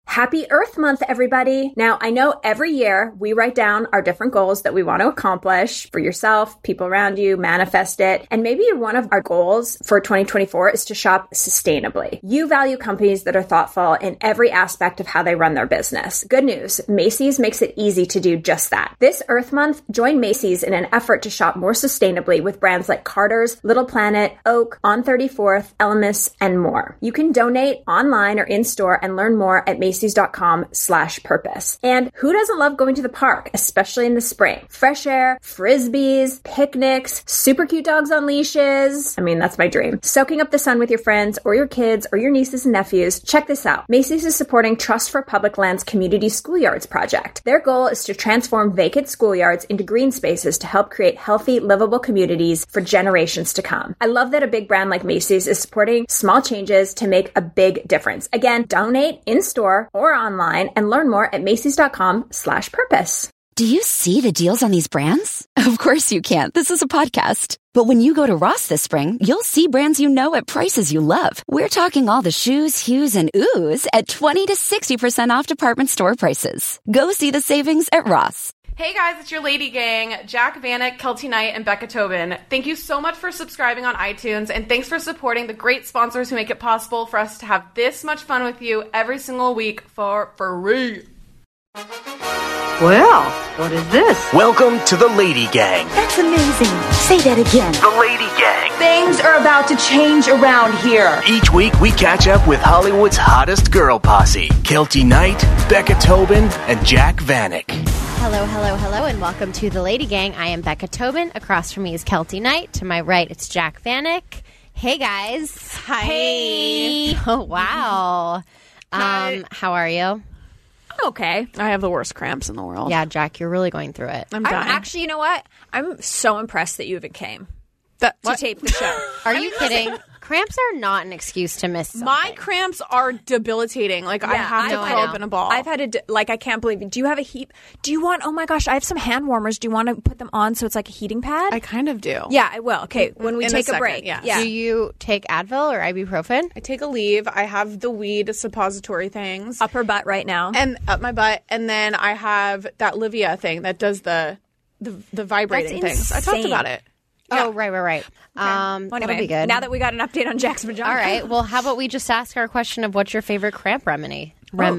Happy Earth Month, everybody. Now, I know every year we write down our different goals that we want to accomplish for yourself, people around you, manifest it. And maybe one of our goals for 2024 is to shop sustainably. You value companies that are thoughtful in every aspect of how they run their business. Good news, Macy's makes it easy to do just that. This Earth Month, join Macy's in an effort to shop more sustainably with brands like Carter's, Little Planet, Oak, On 34th, Elemis, and more. You can donate online or in-store and learn more at Macys.com/purpose. And who doesn't love going to the park, especially in the spring? Fresh air, frisbees, picnics, super cute dogs on leashes. I mean, that's my dream. Soaking up the sun with your friends or your kids or your nieces and nephews. Check this out. Macy's is supporting Trust for Public Lands Community Schoolyards project. Their goal is to transform vacant schoolyards into green spaces to help create healthy, livable communities for generations to come. I love that a big brand like Macy's is supporting small changes to make a big difference. Again, donate in-store or online and learn more at Macys.com/purpose. Do you see the deals on these brands? Of course you can't. This is a podcast. But when you go to Ross this spring, you'll see brands you know at prices you love. We're talking all the shoes, hues, and oohs at 20 to 60% off department store prices. Go see the savings at Ross. Hey guys, it's your Lady Gang, Jack Vanek, Kelty Knight, and Becca Tobin. Thank you so much for subscribing on iTunes, and thanks for supporting the great sponsors who make it possible for us to have this much fun with you every single week for free. Well, what is this? Welcome to the Lady Gang. That's amazing. Say that again. The Lady Gang. Things are about to change around here. Each week we catch up with Hollywood's hottest girl posse, Kelty Knight, Becca Tobin, and Jack Vanek. Hello, hello, hello, and welcome to the Lady Gang. I am Becca Tobin. Across from me is Kelty Knight. To my right, it's Jack Vanek. Hey, guys. Hi. Hey. Oh, wow. Hi. How are you? Okay. I have the worst cramps in the world. Yeah, Jack, you're really going through it. I'm dying. Actually, you know what? I'm so impressed that you even came to tape the show. Are you kidding? Cramps are not an excuse to miss something. My cramps are debilitating. Like, I have to curl up in a ball. I've had I can't believe it. Do you have a heat? Do you want, oh my gosh, I have some hand warmers. Do you want to put them on so it's like a heating pad? I kind of do. Yeah, I will. Okay, when we In take a a second, break. yeah. Do you take Advil or ibuprofen? I take a leave. I have the weed suppository things. Up her butt right now. And up my butt. And then I have that Livia thing that does the vibrating That's things. I talked insane. about it. Oh, right. Well, That'll anyway, be good. now that we got an update on Jack's vagina. All right. Well, how about we just ask our question of what's your favorite cramp remedy?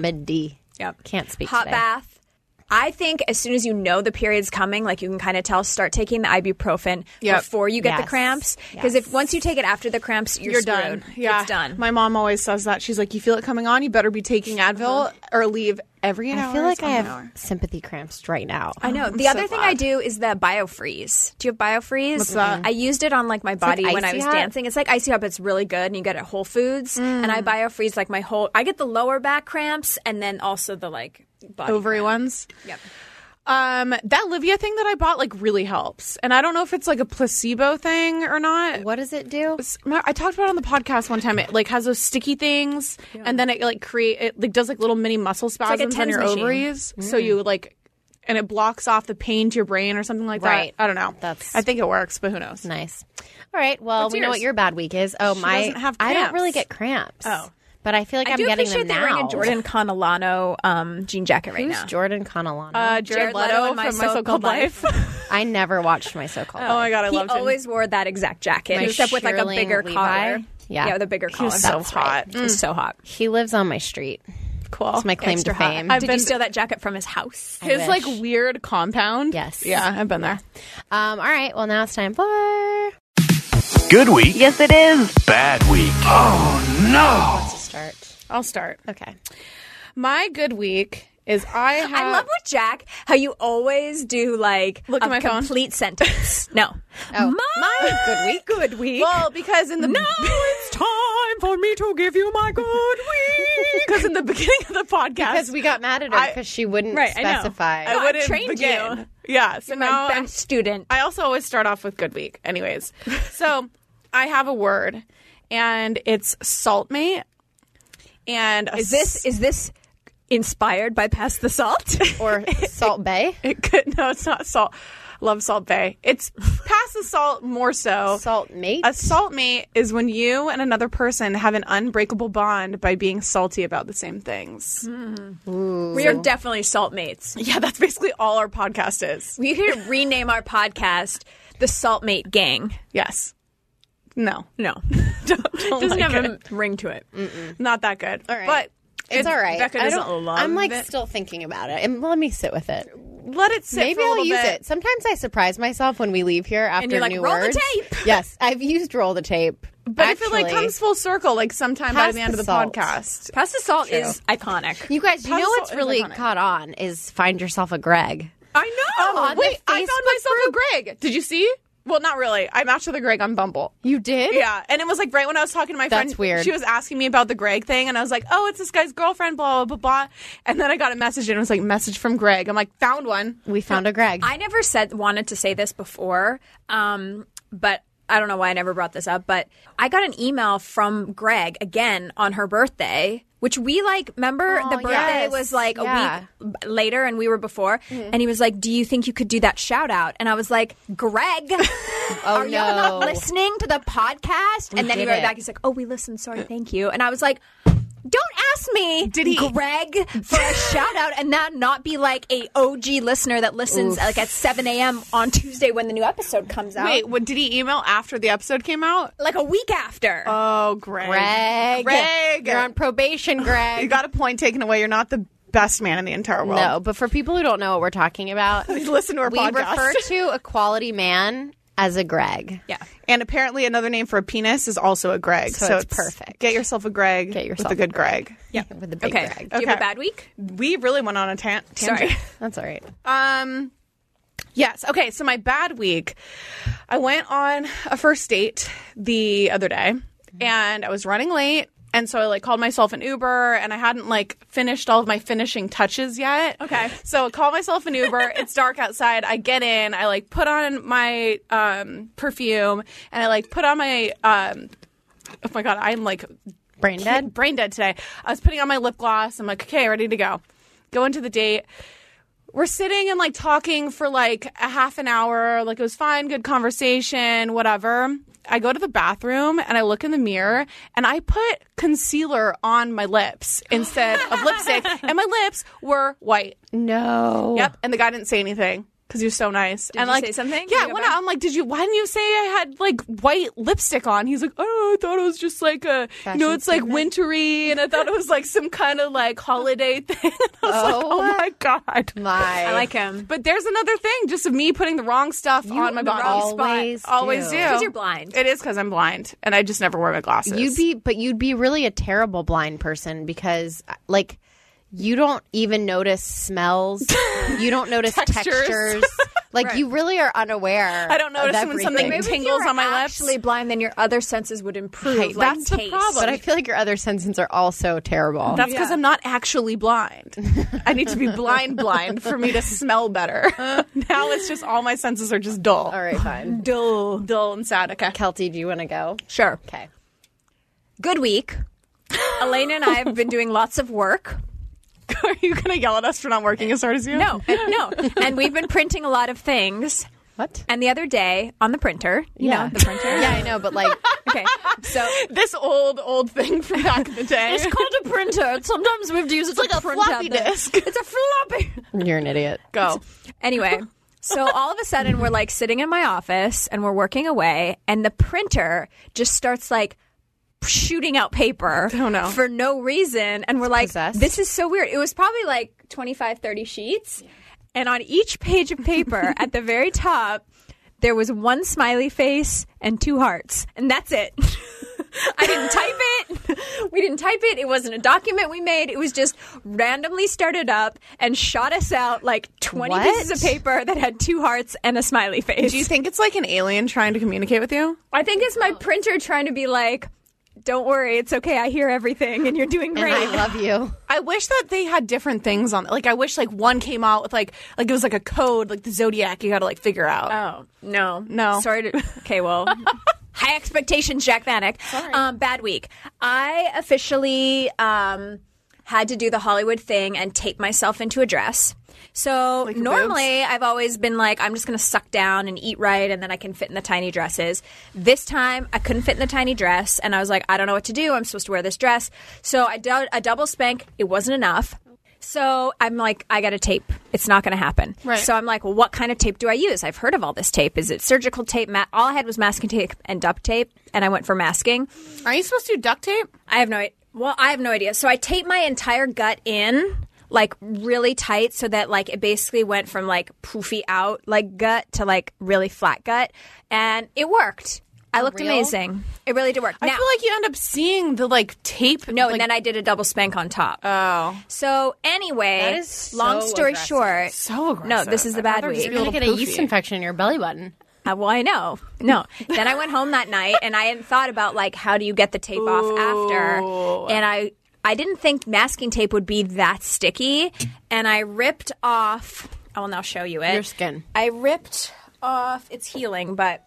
Yep. Can't speak Hot today. bath. I think as soon as you know the period's coming, like you can kind of tell, start taking the ibuprofen before you get the Yes. cramps. Because if once you take it after the cramps, you're done. screwed. Yeah. It's done. My mom always says that. She's like, you feel it coming on, you better be taking Advil or leave every hour. I feel like I have sympathy cramps right now. I know. I'm The so other thing glad. I do is the BioFreeze. Do you have BioFreeze? What's that? I used it on like my body like when I Icy was Hot? dancing. It's like Icy Hot, but it's really good, and you get it at Whole Foods. And I BioFreeze like my whole. I get the lower back cramps, and then also the like body ovary cramp. ones. Yep. That Livia thing that I bought like really helps, and I don't know if it's like a placebo thing or not. What does it do? I talked about it on the podcast one time. It like has those sticky things, and then it like does like little mini muscle like a spasms on TENS your machine. ovaries. So you like, and it blocks off the pain to your brain or something like Right. that. I don't know. I think it works, but who knows? Nice. All right. Well, What's we know yours? what your bad week is. Oh, She doesn't have I don't cramps. really get cramps. Oh. But I feel like I I'm do getting appreciate them that you're now. wearing a Jordan Conolano jean jacket right Who's now. Jordan Conolano? Jared Leto in My from My So-Called So-Called Life. I never watched my so-called. Oh my god, I He loved him. always wore that exact jacket, My except with like a Shearling bigger Levi? collar. Yeah. with a bigger He collar. was so That's hot. right. He was so hot. He lives on my street. Cool. That's my claim Extra to hot. fame. Did you steal that jacket from his house? I His wish. like weird compound. Yes. Yeah, I've been there. All right. Well, now it's time for. Good week. Yes, it is. Bad week. Oh no. To start. I'll start. Okay. My good week is I love with Jack how you always do like Look a at my phone. complete sentence. No. Oh, My good week. Good week. Well, because in the it's time for me to give you my good week. because in the beginning of the podcast, Because we got mad at her because she wouldn't Right, I know. specify. I wouldn't trained begin. you. Yeah, so You're my now best student. I also always start off with good week. Anyways, so I have a word, and it's saltmate. And Is this inspired by Pass the Salt? Or Salt Bay. It could, no, it's not salt. Love Salt Bae. It's past the salt more so. Salt mate? A salt mate is when you and another person have an unbreakable bond by being salty about the same things. We are definitely salt mates. Yeah, that's basically all our podcast is. We could rename our podcast the Saltmate Gang. Yes. No. No. Don't Doesn't like have it. a ring to it. Not that good. All right. But It's all right. Becca doesn't love I'm like it. still thinking about it. And let me sit with it. let it sit Maybe for a I'll little use bit. it. Sometimes I surprise myself when we leave here after you're like, new "Roll the words. tape." Yes, I've used roll the tape. But if it like Actually, comes full circle, like sometime by Pass the end the of the salt. podcast. Past the Salt is iconic. you guys, you Pasta know what's salt is really iconic. caught on is find yourself a Greg. I know. On the Wait, I found Facebook myself a Greg. Did you see? Well, not really. I matched with a Greg on Bumble. You did? Yeah, and it was like right when I was talking to my friend. That's weird. She was asking me about the Greg thing, and I was like, "Oh, it's this guy's girlfriend." Blah blah blah. And then I got a message, and it was like, "Message from Greg." I'm like, "Found one." We found a Greg. I never wanted to say this before, but I don't know why I never brought this up. But I got an email from Greg again on her birthday, which we remember Oh, the birthday yes. was like Yeah. a week later and we were before. And he was like, "Do you think you could do that shout out?" And I was like, "Greg, are you not listening to the podcast?" And then he get wrote it. back, he's like, "Oh, we listened. Sorry, thank you." And I was like, "Don't ask me, Greg, for a shout out and that not be like a OG listener that listens like at 7 a.m. on Tuesday when the new episode comes out." Wait, what did he email after the episode came out? Like a week after. Oh, Greg. Greg. You're on probation, Greg. You got a point taken away. You're not the best man in the entire world. No, but for people who don't know what we're talking about, Listen to our we podcast. refer to a quality man as a Greg. Yeah. And apparently another name for a penis is also a Greg. So it's perfect. Get yourself a Greg. Get yourself with a good Greg. Yeah. With a big Okay. Greg. Do you have a bad week? We really went on a tangent. Sorry. That's all right. Yes. Okay. So my bad week, I went on a first date the other day and I was running late. And so I called myself an Uber and I hadn't finished all of my finishing touches yet. Okay. So I called myself an Uber. It's dark outside. I get in. I put on my perfume and I put on my oh my God, I'm Brain dead? brain dead today. I was putting on my lip gloss. I'm like, okay, ready to go. Go into the date. We're sitting and talking for a half an hour. It was fine, good conversation, whatever. I go to the bathroom and I look in the mirror and I put concealer on my lips instead of lipstick, and my lips were white. No. Yep. And the guy didn't say anything because he was so nice. Did and you say something? Yeah. Did you go When back? I'm like, why didn't you say I had white lipstick on? He's like, oh, I thought it was just it's wintry, and I thought it was some kind of holiday thing. I was like, oh my God. I like him. But there's another thing, just of me putting the wrong stuff on my body. Always do. Because you're blind. It is because I'm blind, and I just never wear my glasses. You'd be really a terrible blind person because you don't even notice smells. You don't notice textures. You really are unaware. I don't notice of when everything. something Maybe tingles if you on my were lips. actually blind, then your other senses would improve. Right, that's the taste. problem. But I feel like your other senses are also terrible. That's because I'm not actually blind. I need to be blind for me to smell better. Now it's just all my senses are just dull. All right, fine. Dull and sad. Okay. Kelty, do you want to go? Sure. Okay. Good week. Elena and I have been doing lots of work. Are you going to yell at us for not working as hard as you? No. And we've been printing a lot of things. What? And the other day on the printer, you know, the printer. Yeah, I know, but Okay. So This old thing from back in the day. it's called a printer. Sometimes we have to use it like a floppy disk. It's a floppy. you're an idiot. Go. Anyway, so all of a sudden we're sitting in my office and we're working away, and the printer just starts shooting out paper for no reason. And we're possessed. this is so weird. It was probably 25, 30 sheets. And on each page of paper at the very top, there was one smiley face and 2 hearts. And that's it. I didn't type it. We didn't type it. It wasn't a document we made. It was just randomly started up and shot us out 20 What? pieces of paper that had 2 hearts and a smiley face. Do you think it's an alien trying to communicate with you? I think it's my printer trying to be don't worry, it's okay. I hear everything and you're doing great. And I love you. I wish that they had different things on it. I wish one came out with it was a code, the Zodiac you got to figure out. Oh, no. No. Sorry to. Okay, well. High expectations, Jack Vanek. Bad week. I officially had to do the Hollywood thing and tape myself into a dress. So Like normally I've always been like, I'm just going to suck down and eat right and then I can fit in the tiny dresses. This time I couldn't fit in the tiny dress and I was like, I don't know what to do. I'm supposed to wear this dress. So I did a double spank. It wasn't enough. So I'm like, I got a tape. It's not going to happen. Right. So I'm like, well, what kind of tape do I use? I've heard of all this tape. Is it surgical tape? All I had was masking tape and duct tape, and I went for masking. Are you supposed to do duct tape? I have no idea. So I taped my entire gut in, like really tight, so that like it basically went from like poofy out like gut to like really flat gut, and it worked. I looked amazing. It really did work. I feel like you end up seeing the like tape. No, like, and then I did a double spank on top. Oh. So anyway, That is so long story aggressive. short, So aggressive. No, this is the I'd bad rather just week. be You're a going to little get a yeast poofy. infection in your belly button. Well, I know. No. Then I went home that night and I hadn't thought about like how do you get the tape off after. And I didn't think masking tape would be that sticky. And I ripped off. I will now show you it. Your skin. I ripped off. It's healing, but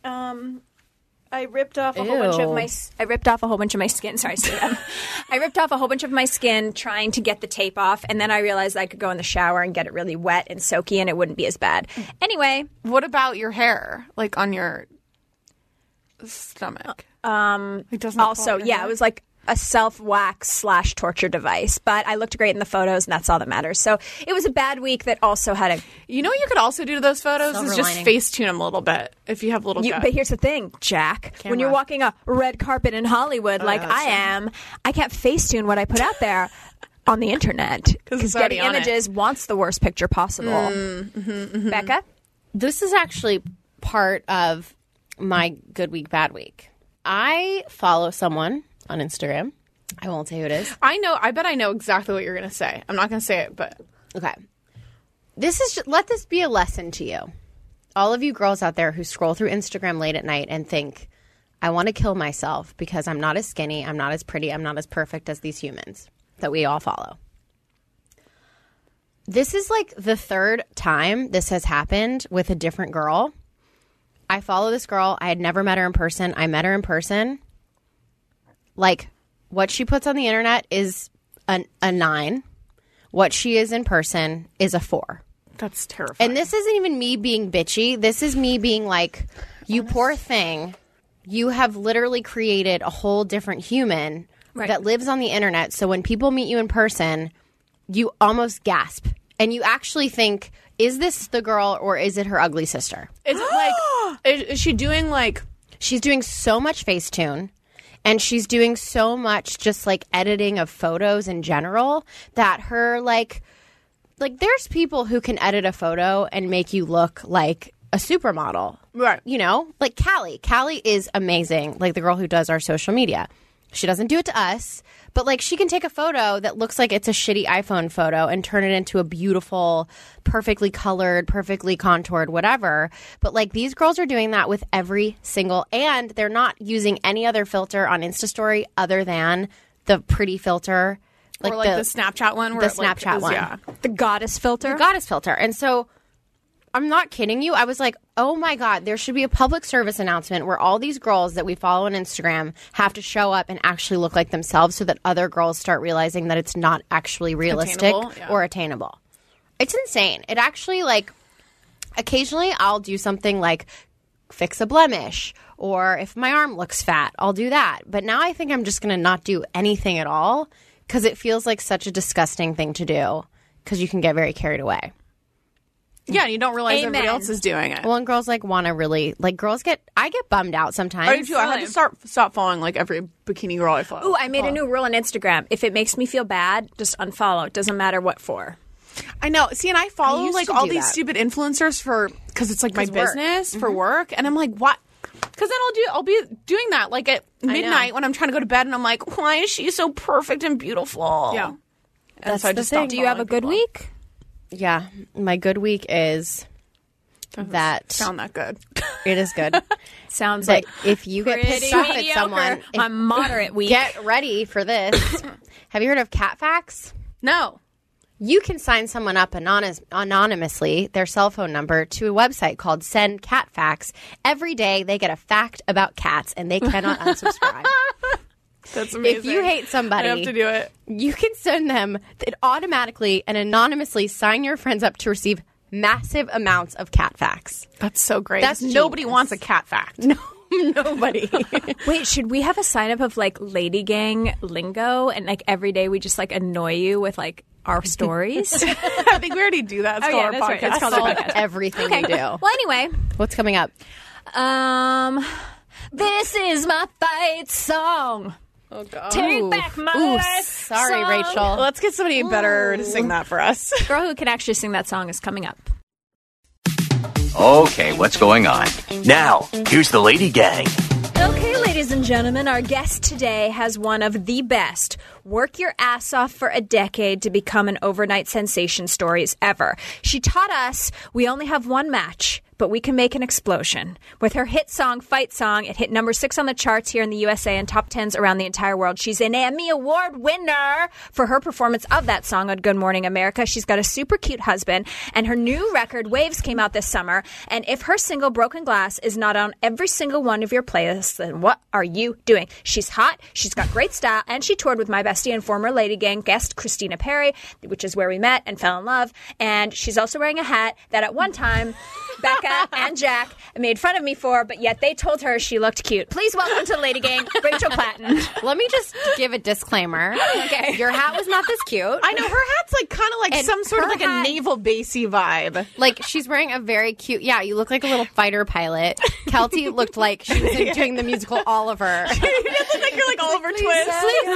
I ripped off a whole bunch of my. I ripped off a whole bunch of my skin. Sorry, Sam. I ripped off a whole bunch of my skin trying to get the tape off, and then I realized I could go in the shower and get it really wet and soaky, and it wouldn't be as bad. Anyway, What about your hair? Like on your stomach? It doesn't also, yeah, it was like a self-wax / torture device, but I looked great in the photos, and that's all that matters. So it was a bad week that also had a. You know what you could also do to those photos Silver is just lining. face tune them a little bit if you have little gut. But here's the thing, Jack. When you're walking a red carpet in Hollywood like that's I am, I can't Facetune what I put out there on the internet because it's already Getty on it. Images wants the worst picture possible. Becca? This is actually part of my good week, bad week. I follow someone on Instagram. I won't say who it is. I bet I know exactly what you're going to say. I'm not going to say it, but Okay. Let this be a lesson to you. All of you girls out there who scroll through Instagram late at night and think, I want to kill myself because I'm not as skinny, I'm not as pretty, I'm not as perfect as these humans that we all follow. This is like the third time this has happened with a different girl. I follow this girl. I had never met her in person. I met her in person. Like, what she puts on the internet is a 9. What she is in person is a 4. that's terrifying. And this isn't even me being bitchy. This is me being like, you poor thing. You have literally created a whole different human that lives on the internet. So when people meet you in person, you almost gasp. And you actually think, is this the girl or is it her ugly sister? Is it like, is she doing like, She's doing so much Facetune. And she's doing so much just like editing of photos in general that her like there's people who can edit a photo and make you look like a supermodel. Right. You know, like Callie. Callie is amazing. Like the girl who does our social media. She doesn't do it to us, but like she can take a photo that looks like it's a shitty iPhone photo and turn it into a beautiful, perfectly colored, perfectly contoured, whatever. But like these girls are doing that with every single, and they're not using any other filter on Insta Story other than the pretty filter. or like the Snapchat one? Where the it, like, Snapchat is- one. Yeah. The goddess filter? The goddess filter. And so I'm not kidding you. I was like, oh my God, there should be a public service announcement where all these girls that we follow on Instagram have to show up and actually look like themselves so that other girls start realizing that it's not actually realistic Attainable, yeah. or attainable. It's insane. It actually, like, occasionally I'll do something like fix a blemish, or if my arm looks fat, I'll do that. But now I think I'm just going to not do anything at all because it feels like such a disgusting thing to do because you can get very carried away. Yeah, and you don't realize Amen. everybody else is doing it. Well, and girls like want to really like I get bummed out sometimes. I do too. I had to stop following like every bikini girl I follow. Ooh, I made a new rule on Instagram. If it makes me feel bad, just unfollow. It doesn't matter what for. I know. See, and I follow used like to all do these that. stupid influencers because it's like my 'Cause work. business for work, and I'm like, what? Because then I'll be doing that like at midnight when I'm trying to go to bed, and I'm like, why is she so perfect and beautiful? Yeah. And That's so I the just thing. stopped Do you have a following good people. week? Yeah, my good week is that Sound that good? it is good. Sounds But like if you get pissed off at someone, a moderate week. get ready for this. Have you heard of CatFax? No. You can sign someone up anonymously, their cell phone number, to a website called Send Cat Facts. Every day they get a fact about cats and they cannot unsubscribe. That's amazing. If you hate somebody, I have to do it. You can send them automatically and anonymously sign your friends up to receive massive amounts of cat facts. That's so great. That's Nobody genius. wants a cat fact. No, nobody. Wait, should we have a sign up of like Lady Gang lingo and like every day we just like annoy you with like our stories? I think we already do that. It's called our that's podcast. right. It's called our podcast. Everything we do. Well, anyway, What's coming up? this is my fight song. Oh, God. Take back my life. Sorry, song. Rachel. Let's get somebody better to sing that for us. The girl who can actually sing that song is coming up. Okay, what's going on? Now, here's the Lady Gang. Okay, ladies and gentlemen, our guest today has one of the best work your ass off for a decade to become an overnight sensation stories ever. She taught us we only have one match, but we can make an explosion. With her hit song, Fight Song, it hit number 6 on the charts here in the USA and top 10s around the entire world. She's an Emmy Award winner for her performance of that song on Good Morning America. She's got a super cute husband, and her new record, Waves, came out this summer. And if her single, Broken Glass, is not on every single one of your playlists, then what are you doing? She's hot, she's got great style, and she toured with my bestie and former Lady Gang guest, Christina Perry, which is where we met and fell in love. And she's also wearing a hat that at one time Becca and Jack made fun of me for, but yet they told her she looked cute. Please welcome to Lady Gang, Rachel Platten. Let me just give a disclaimer. Okay. Your hat was not this cute. I know, her hat's like kind of like And some sort of her like hat- a naval basey vibe. Like, she's wearing a very cute... Yeah, you look like a little fighter pilot. Kelty looked like she was doing the musical Oliver. You look like you're like Oliver Twist.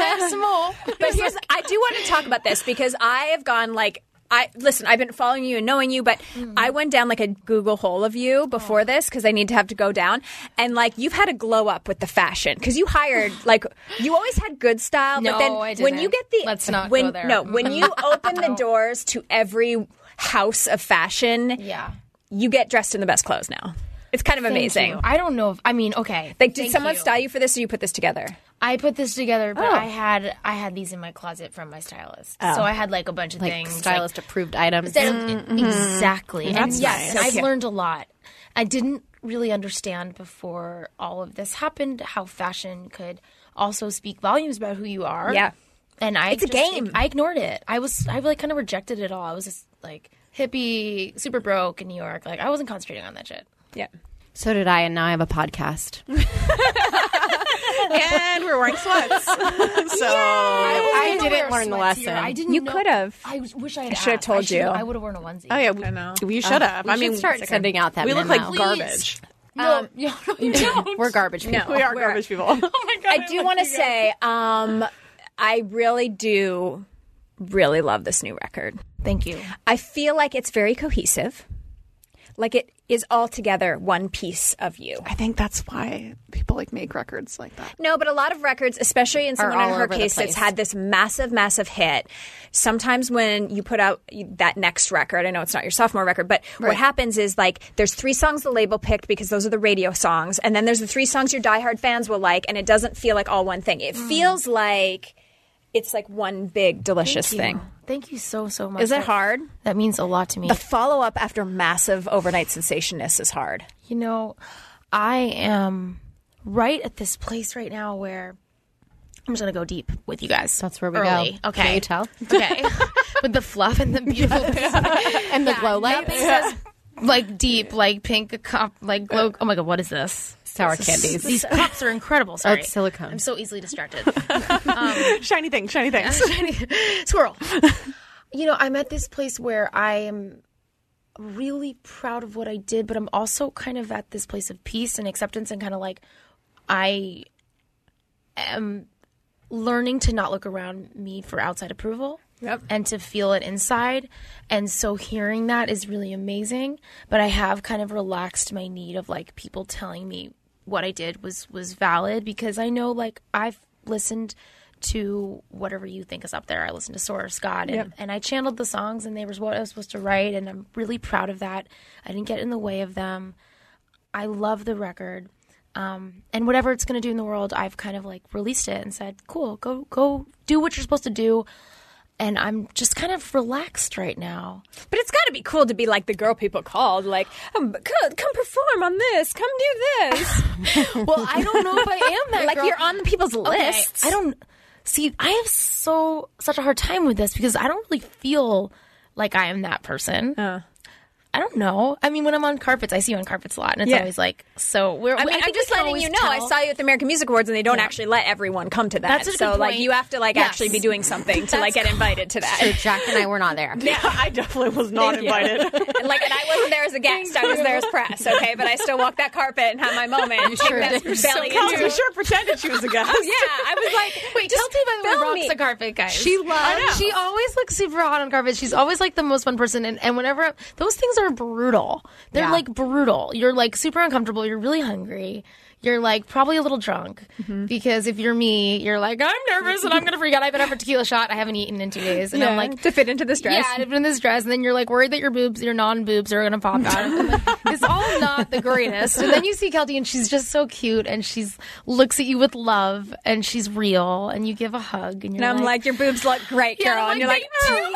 But here's, I do want to talk about this because I have gone like, listen, I've been following you and knowing you, but I went down like a Google hole of you before this because I need to have to go down. And like, you've had a glow up with the fashion because you hired, like, you always had good style. No, but then I when you didn't. get the, Let's not when, go there. No, when you open the doors to every house of fashion, Yeah. you get dressed in the best clothes now. It's kind of Thank amazing. you. I don't know if, I mean, okay. Like, did Thank someone you. style you for this or you put this together? I put this together, but Oh. I had these in my closet from my stylist. So I had like a bunch of Like, things. stylist-approved items. Exactly. And That's yes, nice. I've cute. learned a lot. I didn't really understand before all of this happened how fashion could also speak volumes about who you are. Yeah. And It's a game. I ignored it. I like kind of rejected it all. I was just like hippie, super broke in New York. Like I wasn't concentrating on that shit. Yeah. So did I, and now I have a podcast. And we're wearing sweats. So I didn't learn the lesson. I didn't. You know- could have. I wish I had. should have asked. told you. I would have worn a onesie. Oh yeah, we should have. We should start sending out that We look memo. like garbage. No, you don't. We're garbage people. We are garbage people. Oh my god! I do want to say, I really do really love this new record. Thank you. I feel like it's very cohesive. Like it is altogether one piece of you. I think that's why people like make records like that. No, but a lot of records, especially in someone all in her over the case that's place. had this massive, massive hit, sometimes when you put out that next record, I know it's not your sophomore record, but what happens is like there's 3 songs the label picked because those are the radio songs, and then there's the 3 songs your diehard fans will like, and it doesn't feel like all one thing. It feels like it's like one big delicious thing. Thank you so much. Is it hard? That means a lot to me. The follow-up after massive overnight sensationness is hard. You know, I am right at this place right now where I'm just gonna go deep with you guys. That's where we Early. go. Okay. Can you tell? Okay. With the fluff and the beautiful And the glow lights. Nothing says like deep, like pink cup, like glow. Oh my god, what is this? Sour candies. These cups are incredible. Sorry, it's silicone. I'm so easily distracted. Shiny things. Squirrel. You know, I'm at this place where I am really proud of what I did, but I'm also kind of at this place of peace and acceptance and kind of like I am learning to not look around me for outside approval. And to feel it inside. And so hearing that is really amazing. But I have kind of relaxed my need of like people telling me what I did was valid, because I know like I've listened to whatever you think is up there. I listened to Source, God, and I channeled the songs, and they were what I was supposed to write, and I'm really proud of that. I didn't get in the way of them. I love the record. And whatever it's going to do in the world, I've kind of like released it and said, cool, go do what you're supposed to do. and I'm just kind of relaxed right now. But it's got to be cool to be like the girl people called, like, come perform on this, come do this. Well, I don't know if I am that Like girl. you're on people's lists. I don't see. I have such a hard time with this because I don't really feel like I am that person. I don't know. I mean, when I'm on carpets, I see you on carpets a lot, and it's always like, so we're. I mean, I'm just letting you know. I saw you at the American Music Awards, and they don't actually let everyone come to that. That's a good so, like, point. you have to actually be doing something to get invited to that. So Jack and I were not there. Yeah, I definitely was not invited. and I wasn't there as a guest. I was there as press. Okay, but I still walked that carpet and had my moment. You sure did. Belly Kelsey into. sure pretended she was a guest. Yeah, I was like, Wait, just Kelsey, by the way, film rocks me. the carpet, guys. She loves. She always looks super hot on carpet. She's always like the most fun person. And whenever those things are brutal, they're like brutal. You're like super uncomfortable. You're really hungry. You're like probably a little drunk because if you're me, you're like, I'm nervous and I'm going to freak out. I've been up for a tequila shot. I haven't eaten in 2 days. And I'm like, to fit into this dress. yeah, to fit in this dress. And then you're like worried that your boobs, your non-boobs are going to pop out. And like, it's all not the greatest. And then you see Kelty and she's just so cute and she's looks at you with love and she's real and you give a hug and you're And I'm like, your boobs look great, girl. yeah, and you're like,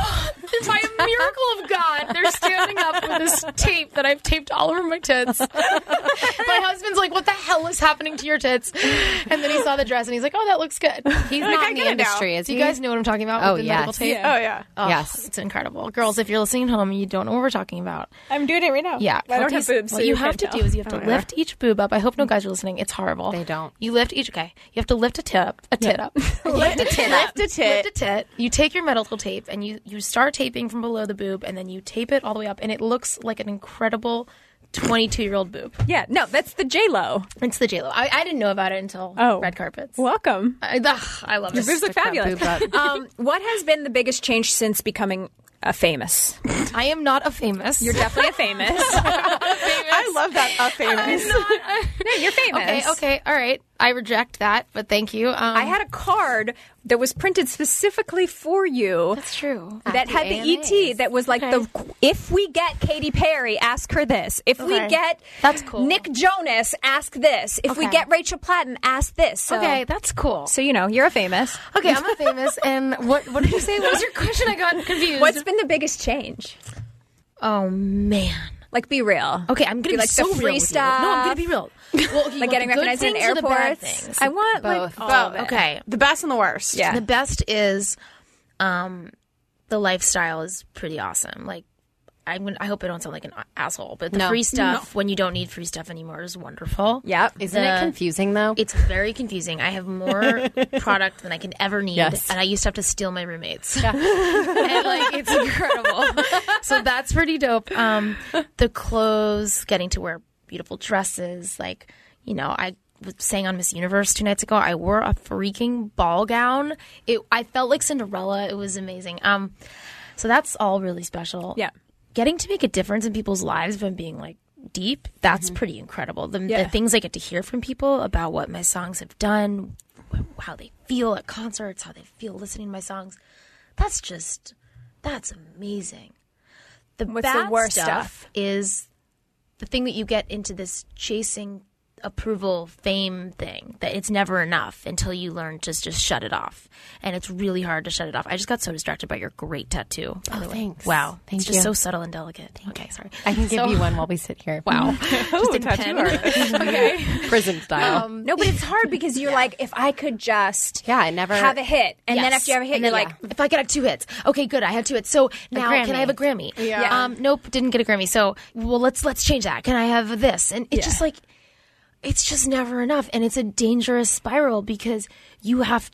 by a miracle of God, they're standing up with this tape that I've taped all over my tits. My husband's like, what the hell is happening to your tits? And then he saw the dress and he's like, oh, that looks good. He's not in the industry, is Do he? you guys know what I'm talking about? Oh, with the yes. medical tape? Oh, yeah. Oh, Yes. It's incredible. Girls, if you're listening at home and you don't know what we're talking about, I'm doing it right now. yeah. I don't have Kelty's- boobs. So What you can't have to tell. do is you have to lift each boob up. I hope no guys are listening. It's horrible. They don't. You lift each, okay. You have to lift a tit up. Lift a tit up. Lift a tit. Lift a tit. You take your medical tape and you start taping from below the boob and then you tape it all the way up and it looks like an incredible 22-year-old boob. Yeah, no, that's the J-Lo. It's the JLo. I didn't know about it until red carpets. Welcome. I love Your it. boobs look fabulous. boob What has been the biggest change since becoming a famous? I am not a famous. You're definitely a famous. I love that famous. No, you're famous. Okay, all right. I reject that, but thank you. I had a card that was printed specifically for you. That's true. That had the ET that was like if we get Katy Perry, ask her this. If we Okay. get That's cool. Nick Jonas, ask this. If we Okay. get Rachel Platten, ask this. So, Okay, that's cool. So you're a famous. Okay, I'm a famous. And what did you say? What was your question? I got confused. What's been the biggest change? Oh man. Like, be real. Okay, I'm gonna be like so the free real with you. stuff. No, I'm gonna be real. Well, Like getting recognized in airports. Things. I want Both. like all of it. Okay, The best and the worst. Yeah. the best is, the lifestyle is pretty awesome. Like, I hope I don't sound like an asshole, but the No. free stuff when you don't need free stuff anymore is wonderful. Yep. Isn't it confusing, though? It's very confusing. I have more product than I can ever need, Yes. and I used to have to steal my roommates. And like, it's incredible. So that's pretty dope. The clothes, getting to wear beautiful dresses, like, I sang on Miss Universe 2 nights ago. I wore a freaking ball gown. I felt like Cinderella. It was amazing. So that's all really special. Yeah. Getting to make a difference in people's lives by being like deep, that's pretty incredible. The things I get to hear from people about what my songs have done, how they feel at concerts, how they feel listening to my songs, that's amazing. What's the worst stuff? Is the thing that you get into this chasing approval, fame thing, that it's never enough until you learn to just shut it off. And it's really hard to shut it off. I just got so distracted by your great tattoo. By the way. thanks. Wow. Thank it's just you. so subtle and delicate. Okay, sorry. I can give you one while we sit here. Wow. Ooh, a tattoo artist. Okay. Prison style. No, but it's hard because you're like, if I could just I never have a hit, and then Yes. after you have a hit, And you're then, like, if I could have 2 hits. Okay, good. I had 2 hits. So now can I have a Grammy? Yeah. Nope, didn't get a Grammy. So, well, let's change that. Can I have this? And it's just like, it's just never enough, and it's a dangerous spiral because you have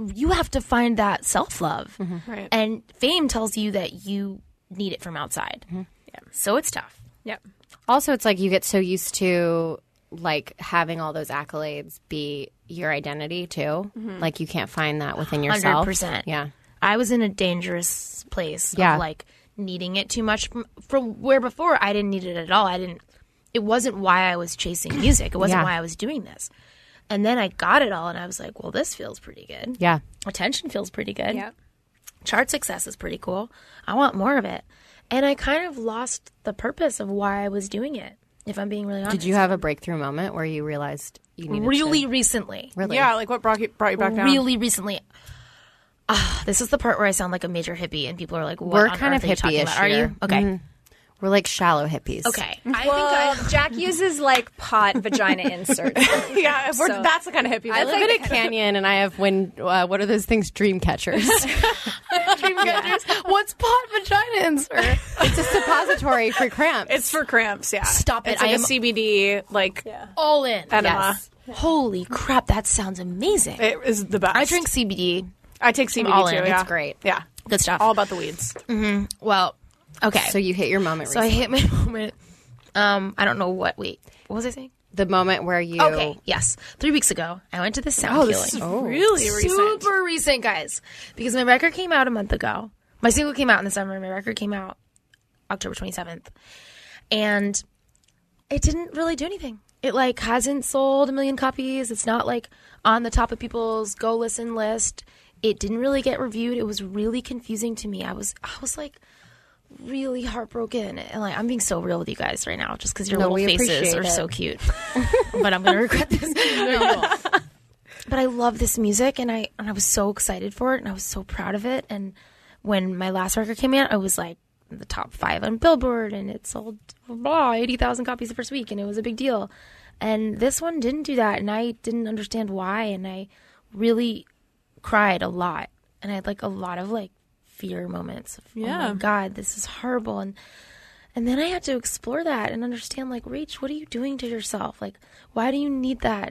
to find that self-love. Right. And fame tells you that you need it from outside. Yeah. So it's tough. yep. Also, it's like you get so used to like having all those accolades be your identity too. Like you can't find that within yourself. 100%. Yeah. I was in a dangerous place Yeah. of like needing it too much from where before I didn't need it at all. It wasn't why I was chasing music. It wasn't Yeah. why I was doing this. And then I got it all and I was like, well, this feels pretty good. Yeah. Attention feels pretty good. Yep. Chart success is pretty cool. I want more of it. And I kind of lost the purpose of why I was doing it, if I'm being really honest. Did you have a breakthrough moment where you realized you needed really to... recently? Really? Yeah, like what brought you back down? Really recently. This is the part where I sound like a major hippie, and people are like, "What We're on kind earth of are you talking hippie-ish about? Are here. you okay?" Mhm. We're like shallow hippies. Okay. Well, Jack uses like pot vagina inserts. Yeah, that's the kind of hippie. I live in a canyon, and I have what are those things? Dream catchers. Dream catchers. What's pot vagina insert? It's a suppository for cramps. It's for cramps. Yeah. Stop it. It's like I am a CBD all in. enema. Yes. Holy crap, that sounds amazing. It is the best. I drink CBD. I take CBD all too. in. Yeah, It's great. Yeah, Good stuff. all about the weeds. Well, okay. So you hit your moment. So I hit my moment. I don't know what. Wait, what was I saying? The moment where you. Okay, yes. 3 weeks ago, I went to the sound healing. This is really recent. Super recent, guys. Because my record came out a month ago. My single came out in the summer. My record came out October 27th. And it didn't really do anything. It, like, hasn't sold 1 million copies. It's not, like, on the top of people's go listen list. It didn't really get reviewed. It was really confusing to me. I was like, really heartbroken. And, like, I'm being so real with you guys right now just because your little we faces appreciate are it. so cute. But I'm going to regret this. But I love this music, and I was so excited for it, and I was so proud of it. And when my last record came out, I was like in the top 5 on Billboard, and it sold 80,000 copies the first week, and it was a big deal. And this one didn't do that, and I didn't understand why, and I really cried a lot, and I had like a lot of like fear moments. Oh my God, this is horrible. And then I had to explore that and understand, like, Rach, what are you doing to yourself? Like, why do you need that?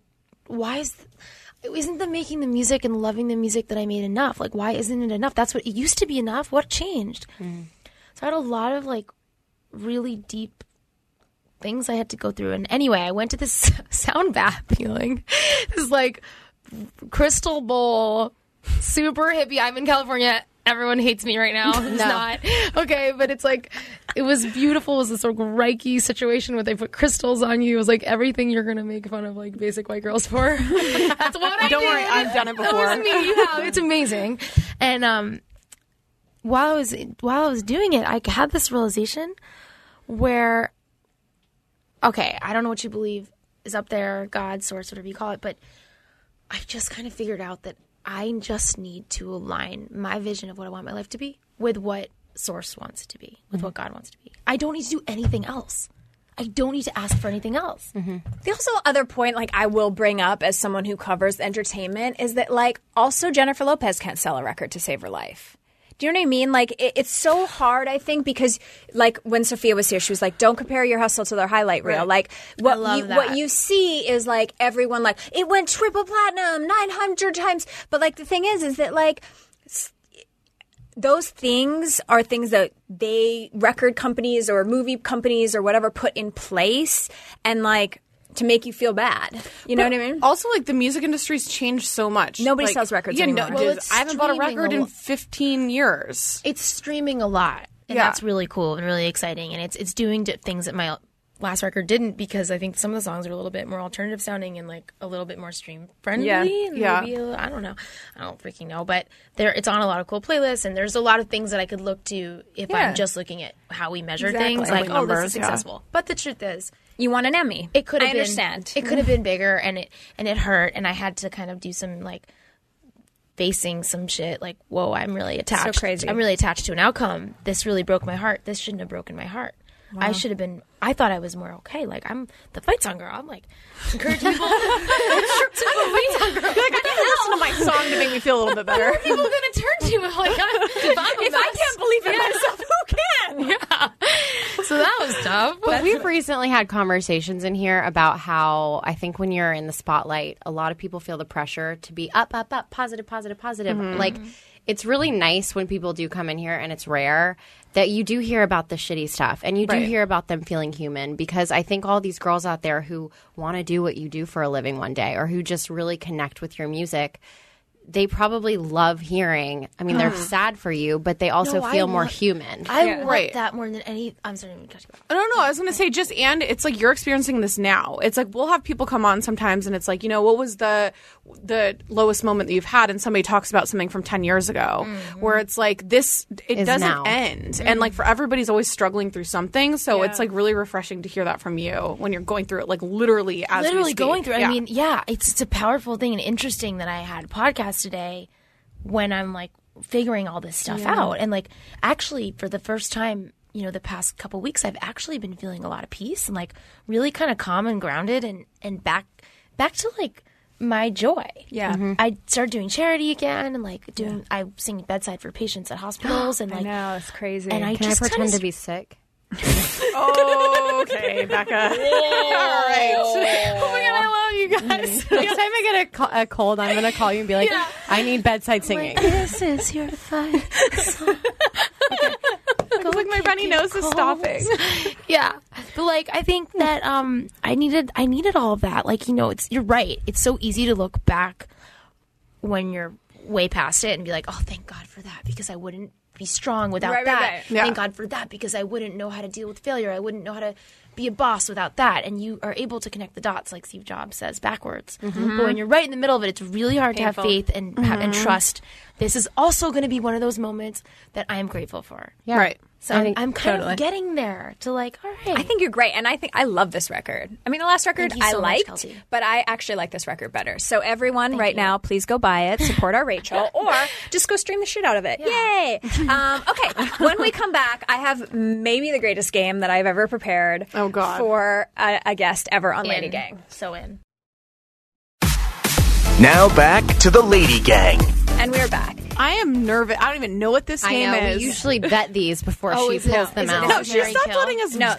Isn't the making the music and loving the music that I made enough? Like, why isn't it enough? That's what it used to be enough. What changed? So I had a lot of like really deep things I had to go through. And anyway, I went to this sound bath healing. This like crystal bowl, super hippie. I'm in California. Everyone hates me right now. It's not. Okay, but it's like, it was beautiful. It was this sort of Reiki situation where they put crystals on you. It was like everything you're going to make fun of like basic white girls for. That's what I did. Don't worry, I've done it before. That was me. Yeah, it's amazing. And while I was doing it, I had this realization where, okay, I don't know what you believe is up there, God, source, whatever you call it, but I just kind of figured out that I just need to align my vision of what I want my life to be with what Source wants it to be, with what God wants it to be. I don't need to do anything else. I don't need to ask for anything else. The also other point, like, I will bring up as someone who covers entertainment is that, like, also Jennifer Lopez can't sell a record to save her life. Do you know what I mean? Like, it's so hard, I think, because, like, when Sophia was here, she was like, don't compare your hustle to their highlight reel. Like, what you see is, like, everyone, like, it went triple platinum 900 times. But, like, the thing is that, like, those things are things that record companies or movie companies or whatever put in place and, like, to make you feel bad. You know what I mean? Also, like, the music industry's changed so much. Nobody like, sells records anymore. I haven't bought a record in 15 years. It's streaming a lot, and that's really cool and really exciting. And it's doing things that my last record didn't, because I think some of the songs are a little bit more alternative sounding and like a little bit more stream friendly. Yeah. Maybe I don't know. I don't freaking know. But it's on a lot of cool playlists, and there's a lot of things that I could look to if I'm just looking at how we measure things. Like, Like this is numbers, successful. But the truth is, You want an Emmy. it could have been. understand. It could have been bigger, and it hurt, and I had to kind of do some like facing some shit. Like, whoa, I'm really attached. So crazy. I'm really attached to an outcome. This really broke my heart. This shouldn't have broken my heart. I should have been. I thought I was more okay. Like, I'm the fight song girl. I'm like encouraging people. Fight song girl. I can listen to my song to make me feel a little bit better. Who are people going to turn to? Like, if I can't believe in myself, who can? Yeah. So that was tough. But we've recently had conversations in here about how I think when you're in the spotlight, a lot of people feel the pressure to be up, positive, positive, positive. Like, it's really nice when people do come in here, and it's rare that you do hear about the shitty stuff, and you do hear about them feeling human, because I think all these girls out there who want to do what you do for a living one day, or who just really connect with your music, they probably love hearing. I mean, they're sad for you, but they also feel more human. I want that more than any. I'm sorry, to cut you off. I don't know. I was going to say, and it's like you're experiencing this now. It's like we'll have people come on sometimes, and it's like, what was the lowest moment that you've had? And somebody talks about something from 10 years ago, where it's like it doesn't now. end, and like for everybody's always struggling through something. So it's like really refreshing to hear that from you when you're going through it, like literally we speak. going through. Yeah. I mean, it's a powerful thing and interesting that I had a podcast today when I'm like figuring all this stuff out. And like actually for the first time, you know, the past couple weeks, I've actually been feeling a lot of peace and like really kind of calm and grounded and back to like my joy. Yeah. I started doing charity again and like I sing bedside for patients at hospitals and like I know, it's crazy. and I Can I just pretend kinda to be sick? Okay, Becca. All right. Oh my god, I love you guys. Next time I get a cold, I'm gonna call you and be like, I need bedside singing. This is your fight song. It's like my runny nose is stopping. Yeah, but like I think that I needed all of that. Like, you know, you're right. It's so easy to look back when you're way past it and be like, oh, thank God for that, because I wouldn't be strong without that. Right. Yeah. Thank God for that, because I wouldn't know how to deal with failure. I wouldn't know how to be a boss without that. And you are able to connect the dots, like Steve Jobs says, backwards. But when you're right in the middle of it, it's really hard to have faith and trust. This is also going to be one of those moments that I am grateful for. Yeah. Right. So I'm kind of getting there to like, all right. I think you're great, and I think I love this record. I mean, the last record Thank you I so much, liked, Kelsey. but I actually like this record better. So everyone, now, please go buy it, support our Rachel, or just go stream the shit out of it. Yay! Okay, when we come back, I have maybe the greatest game that I've ever prepared. Oh, God. For a guest ever on Lady Gang. So in. Now back to the Lady Gang. And we're back. I am nervous. I don't even know what this I game know. is. We usually vet these before she pulls them out. No, she stopped letting us. No.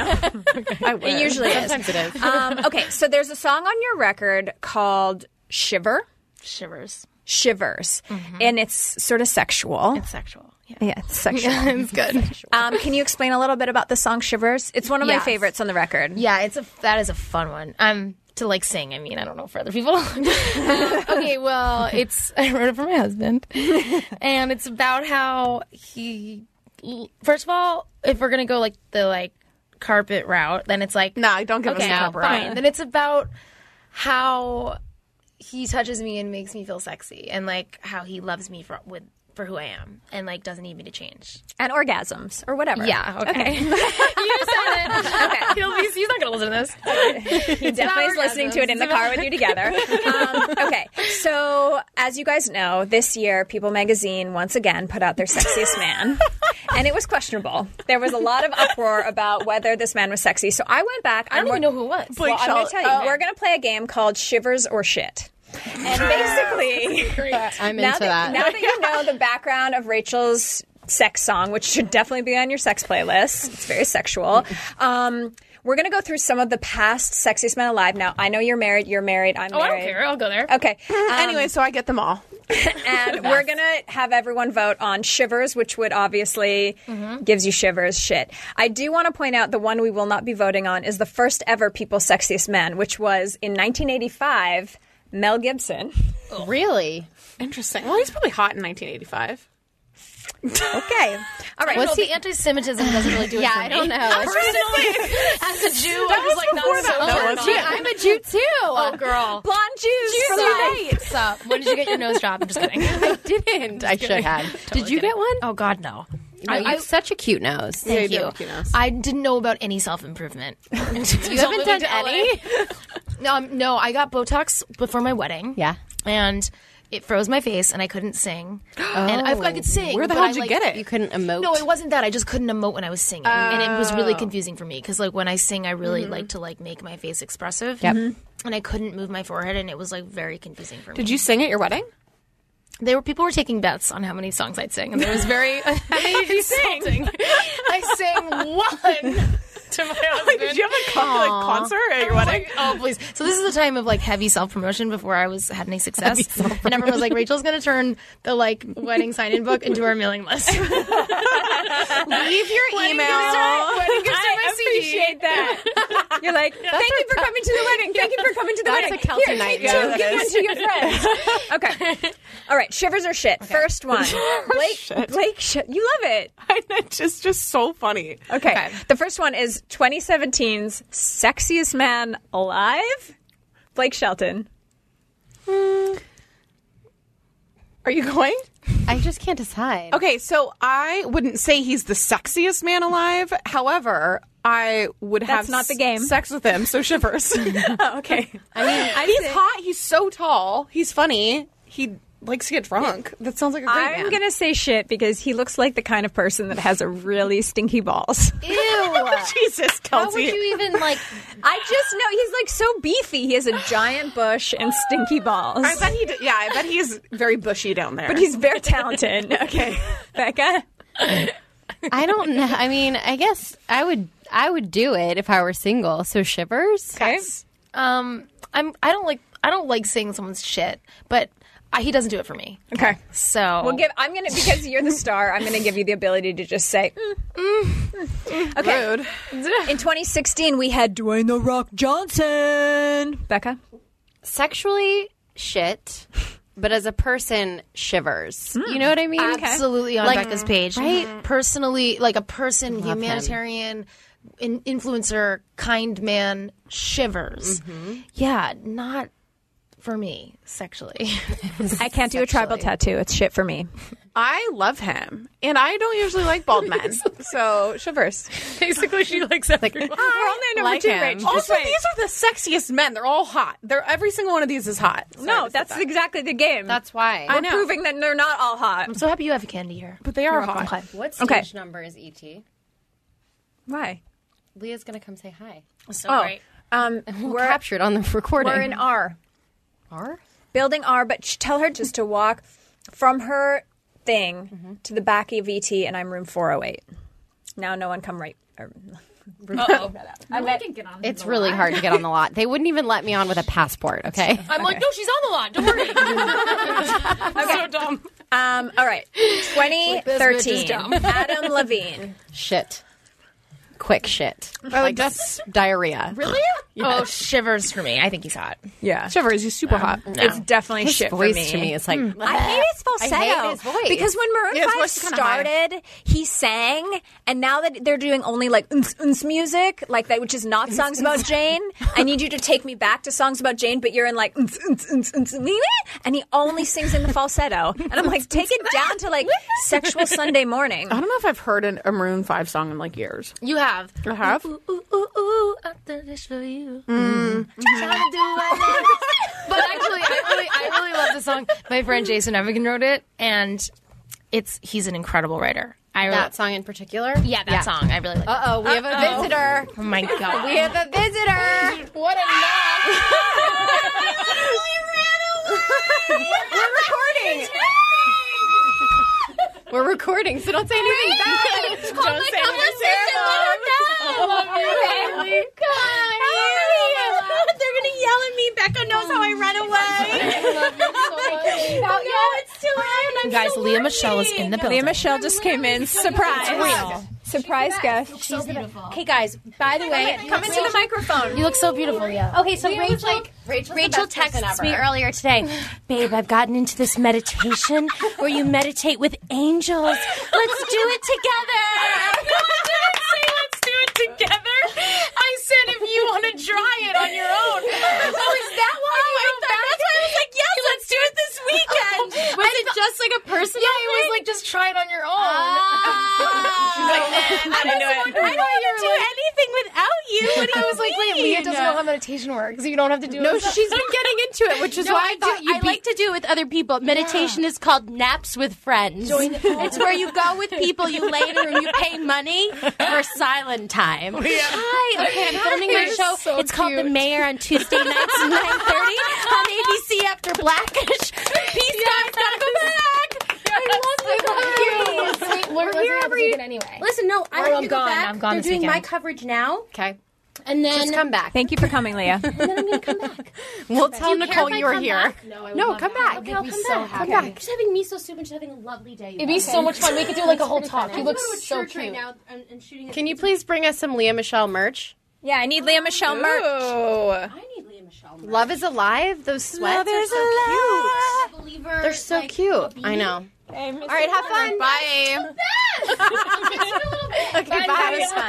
I wish. It usually is. Sometimes it is. Okay, so there's a song on your record called Shivers. Shivers, and it's sort of sexual. It's sexual. Yeah. Yeah, it's sexual. It's good. Can you explain a little bit about the song Shivers? It's one of my Yes. favorites on the record. Yeah, that is a fun one. To like sing. I mean, I don't know for other people. Okay, well, I wrote it for my husband, and it's about how he. First of all, if we're gonna go like the like carpet route, then it's like Nah, don't give us okay, the carpet fine. route. Then it's about how he touches me and makes me feel sexy, and like how he loves me for who I am, and like doesn't need me to change. And orgasms or whatever. Yeah. Okay. You said it. Okay. He's not gonna listen to this. He definitely is listening to it in the car with you together. Okay, so as you guys know, this year People Magazine once again put out their sexiest man, and it was questionable. There was a lot of uproar about whether this man was sexy. So I went back. I don't even know who it was. Well, I'm going to tell you. We're going to play a game called Shivers or Shit. And basically, I'm now into that. Now that you know the background of Rachel's sex song, which should definitely be on your sex playlist, it's very sexual. We're going to go through some of the past sexiest men alive. Now, I know you're married, I'm married. I don't care. I'll go there. Okay. Anyway, so I get them all. And we're going to have everyone vote on Shivers, which would obviously gives you shivers, shit. I do want to point out the one we will not be voting on is the first ever People's Sexiest Men, which was in 1985, Mel Gibson. Really? Interesting. Well, he's probably hot in 1985. Okay. All right. Well, the anti-Semitism doesn't really do it for me. I don't know. Personally, as a Jew, I was like, not so though, turned wasn't on. I'm a Jew too. Oh, girl. Blonde Jews from unite. Sup? When did you get your nose job? I'm just kidding. I didn't. I should have. Did you get one? Oh, God, no. No, you have such a cute nose. Thank you do you. have a cute nose. I didn't know about any self-improvement. You haven't done any? No, I got Botox before my wedding. Yeah. And it froze my face, and I couldn't sing. And I could sing. Where the but hell I, did you like, get it? You couldn't emote. No, it wasn't that. I just couldn't emote when I was singing, and it was really confusing for me because, like, when I sing, I really like to like make my face expressive. Yep. And I couldn't move my forehead, and it was like very confusing for me. Did you sing at your wedding? People were taking bets on how many songs I'd sing, and it was very how many did you sing? I sang one to my husband. Did you have a concert at your wedding? Oh, please. So this is the time of like heavy self-promotion before I had any success. And everyone was like, Rachel's going to turn the like wedding sign-in book into our mailing list. Leave your email. I appreciate that. You're like, thank you for coming to the wedding. Thank you for coming to the That's wedding. a Kelsey Here, night. give one to your friends. Okay. All right. Shivers or shit. First one. Blake, you love it. It's just so funny. Okay. The first one is 2017's Sexiest Man Alive, Blake Shelton. Are you going? I just can't decide. Okay, so I wouldn't say he's the sexiest man alive. However, I would have not the game. sex with him, so Shivers. Oh, okay. I mean, he's hot. He's so tall. He's funny. He likes to get drunk. That sounds like a great man. I'm going to say shit because he looks like the kind of person that has a really stinky balls. Ew. Jesus, Kelsey. How would you even like? I just know he's like so beefy. He has a giant bush and stinky balls. I bet I bet he's very bushy down there. But he's very talented. Okay, Becca. I don't know. I mean, I guess I would do it if I were single. So shivers. Okay. I don't like saying someone's shit, but he doesn't do it for me. Okay. So I'm gonna, because you're the star, I'm gonna give you the ability to just say Okay. Rude. In 2016 we had Dwayne The Rock Johnson. Becca? Sexually shit, but as a person, shivers. You know what I mean? absolutely on Like, Becca's page. right? Personally, like a person, Love humanitarian, influencer, kind man, shivers. Yeah, not for me sexually. I can't do a tribal tattoo. It's shit for me. I love him, and I don't usually like bald men, so shivers. Basically, she likes everyone. We're only at number Like 2, him. Rach. Also, these are the sexiest men. They're all hot. Every single one of these is hot. No, that's exactly the game. That's why. We're proving that they're not all hot. I'm so happy you have a candy here. But they are hot. What stage number is ET? Why? Leah's gonna come say hi. So great. We'll capture it on the recording. We're in R. R? Building R, but tell her just to walk from her thing to the back of ET, and I'm room 408. Now no one come right. It's really hard to get on the lot. They wouldn't even let me on with a passport, okay? I'm like, no, she's on the lot. Don't worry. So dumb. All right. 2013. Adam Levine. Shit. Quick shit. Like that's diarrhea. Really? Oh, shivers for me. I think he's hot. Yeah. Shivers. He's super hot. It's definitely His shit for voice me. to me is like I hate his falsetto. I hate his voice. Because when Maroon Yeah, his 5 voice is kinda high. started, he sang, and now that they're doing only like music, like that, which is not songs about Jane. I need you to take me back to songs about Jane, but you're in like and he only sings in the falsetto, and I'm like, take it down to like Sexual Sunday Morning. I don't know if I've heard a Maroon 5 song in like years. You have. I have. Ooh, ooh, ooh, I've done this for you. Trying to do my best. But actually, I really love the song. My friend Jason Evigan wrote it, and he's an incredible writer. that song in particular. Yeah, that song. I really like. Uh-oh, we have a visitor. Oh my god. We have a visitor. What a We're recording, so don't say anything bad. Don't say anything terrible. I love you, Haley. They're gonna yell at me. Becca knows how I run away. It's too late. Guys, Leah Michelle is in the building. Leah Michelle just came in. Surprise. Surprise guest. so beautiful. Okay, guys. By the way, Come into the microphone. You look so beautiful, Leah. Okay, so Rachel texted me earlier today. Babe, I've gotten into this meditation where you meditate with angels. Let's do it together. Let's do it together. I said if you want to try it on your own. Oh, is that why you went back? That's why I was like, yes, let's do it this weekend. Was it just like a personal Yeah, it was like just try it on your own. She's like, I don't want to do anything without you. I was like, wait, Leah doesn't know how meditation works. You don't have to do it. No, she's been getting into it, which is why I thought I like to do it with other people. Meditation is called Naps with Friends. It's where you go with people, you lay in a room, you pay money for silent time. Hi, okay, I'm filming my show. So it's called The Mayor on Tuesday nights at 9:30 on ABC after Blackish. Peace, guys, gotta go back. I love you. We're here every weekend anyway. Listen, no, I have to go back. I'm gone They're this doing my weekend. coverage now. Okay. And then Just come back. Thank you for coming, Leah. And then I'm going to come back. We'll tell Nicole you were here. No, come back. Okay, I'll come back. Come back. Just having miso soup and just having a lovely day. It'd be so much fun. We could do like a whole talk. You look so Right cute. now and shooting. Can you please bring us some Leah Michelle merch? Yeah, I need Leah Michelle merch. Oh. I need Leah Michelle. Love is alive. Those sweats are so cute. They're so cute. I know. All All right, have fun. Bye. Okay, bye. That was fun.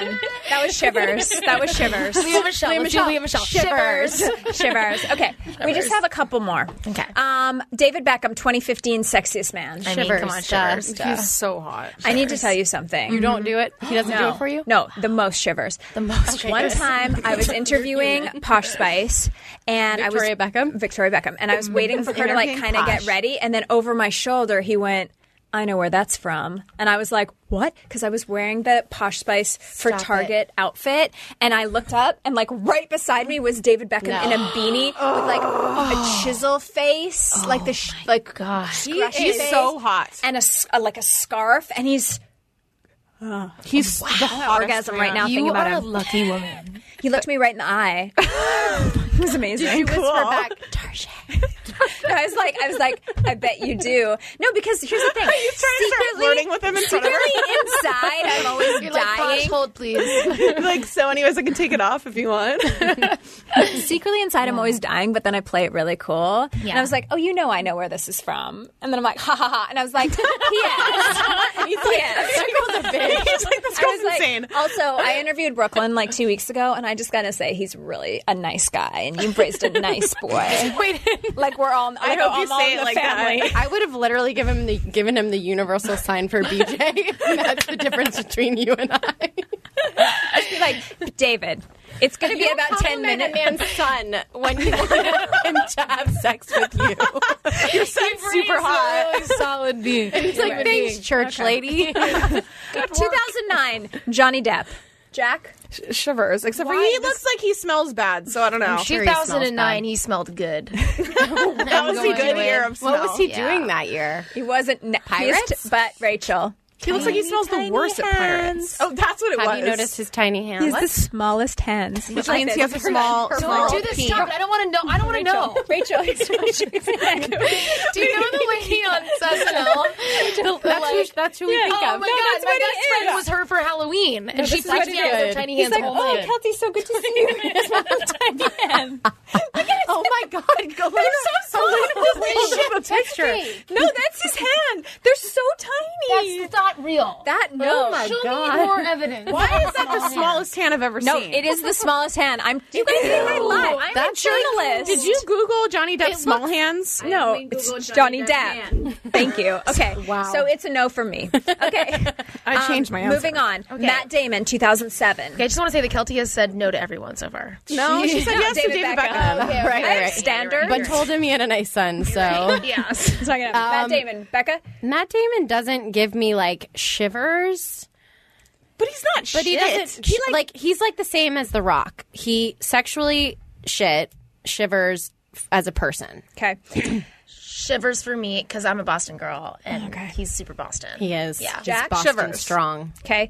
done. That was Shivers. Leah Michelle. Let's do Leah Michelle. Shivers. Okay. We just have a couple more. Okay. David Beckham, 2015 sexiest man. I mean, come on, Shivers. He's so hot. I need to tell you something. You don't do it? He doesn't do it for you? No, the most Shivers. One time I was interviewing Posh Spice and Victoria Beckham, and I was waiting for her to like kind of get ready, and then over my shoulder he went, I know where that's from. And I was like, what? Because I was wearing the Posh Spice for Target outfit. And I looked up, and like right beside me was David Beckham in a beanie with like a chisel face, like the He's so hot. and a scarf. And he's the hottest orgasm man. right now thinking You about are a him. lucky woman. He looked me right in the eye. It was amazing. Did you whisper back, Target? I was like, I bet you do. No, because here's the thing. He's trying to start flirting with him in front of her. Secretly inside, I'm always You're like, dying. Posh, hold, please. Like, so anyways, I can take it off if you want. Secretly inside, I'm always dying, but then I play it really cool. And I was like, oh, I know where this is from. And then I'm like, ha ha ha. And I was like, yes. He's like, this girl's insane. Also, I interviewed Brooklyn like 2 weeks ago, and I just got to say, he's really a nice guy, and you've raised a nice boy. Like, we're all, I hope you say it like that. I would have literally given him the universal sign for BJ. That's the difference between you and I. I'd be like, David, it's going to be about 10 minutes. A man's son when you want him to have sex with you. Your son's super hot. Really solid being. He's like, thanks, church lady. 2009, Johnny Depp. Jack? Shivers. Except for he looks like he smells bad, so I don't know. sure he smells 2009, he smelled good. That was a good year of smell. What was he doing that year? He wasn't Pirates? but Rachel. He looks like he smells the worst at Pirates. Oh, that's what it was. Have you noticed his tiny hands? He has the smallest hands. Which means he has a small Do this. Stop it. I don't want to know. I don't want to know. Rachel, Do you know the lady on SNL? That's who we think Oh of. my god, my best friend was her for Halloween, and she freaked me out with her tiny hands. He's like, oh, Kelty, so good to see you. Tiny hands. Oh my god, go They're so small. a picture. No, that's his hand. They're so tiny. That's not real. No. Oh my She'll God. need more evidence. Why is that the smallest hand I've ever No, seen? it is the smallest hand. You guys think I lie. I'm a journalist. Did you Google Johnny Depp's small hands? No, it's Johnny Depp. Thank you. Okay. Wow. So it's a no from me. Okay. I changed my answer. Moving on. Matt Damon, 2007. Okay, I just want to say that Kelty has said no to everyone so far. No, she said yes to David Beckham. Okay, Right. Standard. But told him he had a nice son, so. Yes. Matt Damon. Becca? Matt Damon doesn't give me, like, shivers. But he's not shit. But he doesn't. He's like the same as The Rock. He sexually shivers as a person. Okay. Shivers for me because I'm a Boston girl and he's super Boston. He is. Yeah. He's Jack? Boston Shivers. strong. Okay.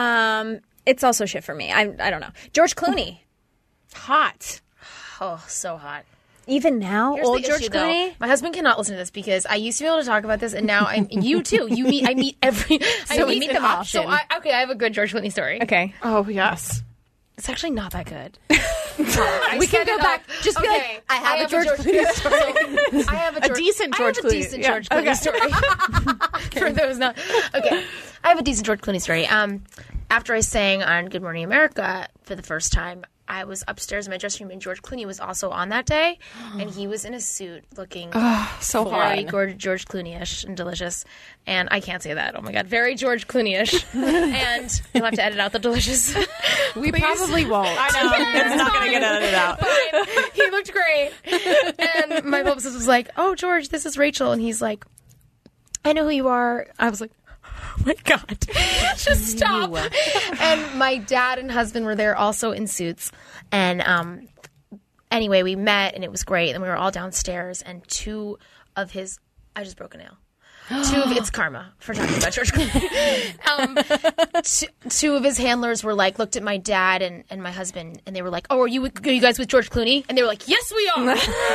It's also shit for me. I don't know. George Clooney. hot. Oh, so hot. Even now, Here's old the George issue, though. Clooney. My husband cannot listen to this because I used to be able to talk about this, and now I'm. And you too. I meet every. So we meet them all. So I have a good George Clooney story. Okay. Oh, yes. It's actually not that good. We can go back. Just be like, I have a George Clooney story. I have A decent George Clooney. decent George Clooney story. For those not okay, I have a decent George Clooney story. After I sang on Good Morning America for the first time, I was upstairs in my dressing room, and George Clooney was also on that day, and he was in a suit, looking So very hot. gorgeous, George Clooney-ish and delicious. And I can't say that. Oh my god, very George Clooney-ish. And you'll have to edit out the delicious. We probably won't. I know. It's not going to get edited out. Fine. He looked great. And my publicist was like, "Oh, George, this is Rachel," and he's like, "I know who you are." I was like, "Oh my god, just stop!" And my dad and husband were there, also in suits. And anyway, we met, and it was great. And we were all downstairs, and I just broke a nail. It's karma for talking about George Clooney. Two of his handlers were like, looked at my dad and my husband, and they were like, "Oh, are you guys with George Clooney?" And they were like, "Yes, we are."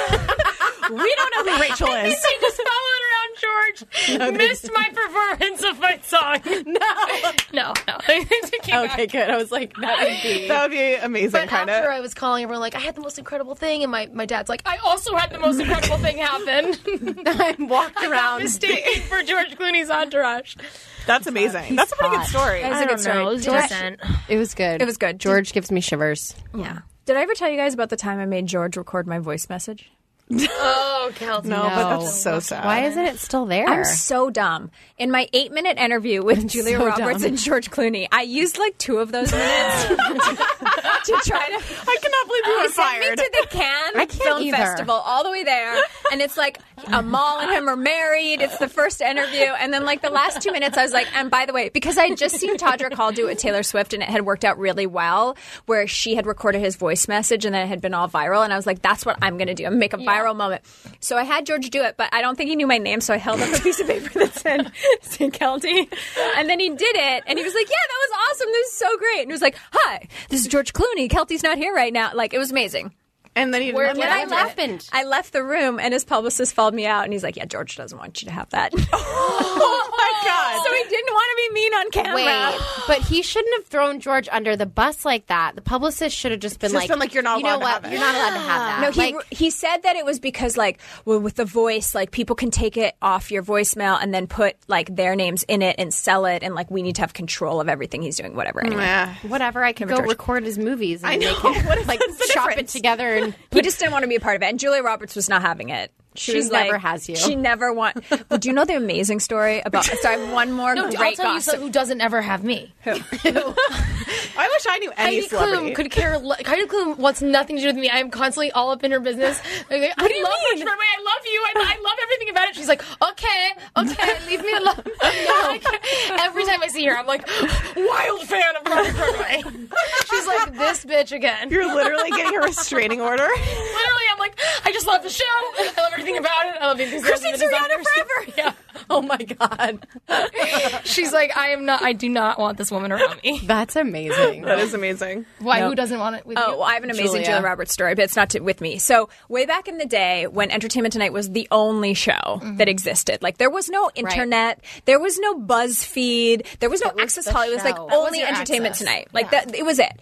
We don't know who Rachel is. They just followed around George. Missed my performance of my song. No. came Okay, good. I was like, That would be amazing, But kind after of. I was calling everyone like, I had the most incredible thing, and my dad's like, I also had the most incredible thing happen. I walked around. Mistaken for George Clooney's entourage. That's amazing. That's a pretty good story. I don't know. It was decent. It was good. It was good. George gives me shivers. Yeah. Did I ever tell you guys about the time I made George record my voice message? Oh, Kelsey. No, but that's so sad. Why isn't it still there? I'm so dumb. In my 8-minute interview with Julia so Roberts dumb. and George Clooney, I used like 2 of those minutes to try to. I cannot believe you were Sent me fired. to the Cannes Film either. Festival, all the way there, and it's like Amal and him are married. It's the first interview, and then like the last 2 minutes, I was like, and by the way, because I had just seen Todrick Hall do it with Taylor Swift, and it had worked out really well, where she had recorded his voice message, and then it had been all viral, and I was like, that's what I'm going to do. I'm going to make a viral moment. So I had George do it, but I don't think he knew my name, so I held up a piece of paper that said St. Kelty, and then he did it, and he was like, yeah, that was awesome. This is so great. And he was like, hi, this is George Clooney. Kelty's not here right now. Like, it was amazing. And then you What didn't have to- happened? I left the room, and his publicist followed me out, and he's like, yeah, George doesn't want you to have that. Oh my God. So he didn't want to be mean on camera. Wait, but he shouldn't have thrown George under the bus like that. The publicist should have just been Just been like, you're not you know allowed to what? have it. You're not allowed to have that. No, he said that it was because, like, well, with the voice, like, people can take it off your voicemail and then put, like, their names in it and sell it, and, like, we need to have control of everything he's doing, whatever. Anyway. Yeah. Whatever, I could go George. record his movies and I know. make it, like, What's the chop it difference? together. And He just didn't want to be a part of it, and Julia Roberts was not having it. She was never like, has you. She never want. Well, do you know the amazing story about? So I have one more No, I'll great tell you gossip. who doesn't ever have me. I wish I knew any Heidi celebrity. Klum could care. Heidi Klum wants nothing to do with me. I am constantly all up in her business. Like, what do you love mean? Her, I love you. I love everything about it. She's like, okay, leave me alone. Every time I see her, I'm like, wild fan of Robert Broadway. She's like, this bitch again. You're literally getting a restraining order. Literally, I'm like, I just love the show. I love everything about it. I love the enthusiasm. Christine Siriano forever. Yeah. Oh my god. She's like, I do not want this woman around me. that's amazing. That is amazing. Why? Who doesn't want it with you? Oh, well, I have an amazing Julia. Julia Roberts story, but it's not with me. So way back in the day when Entertainment Tonight was the only show that existed, like there was no internet, there was no BuzzFeed, there was no Access the Hollywood. It was show. like That was only your Entertainment access. Tonight. Like that, it was it.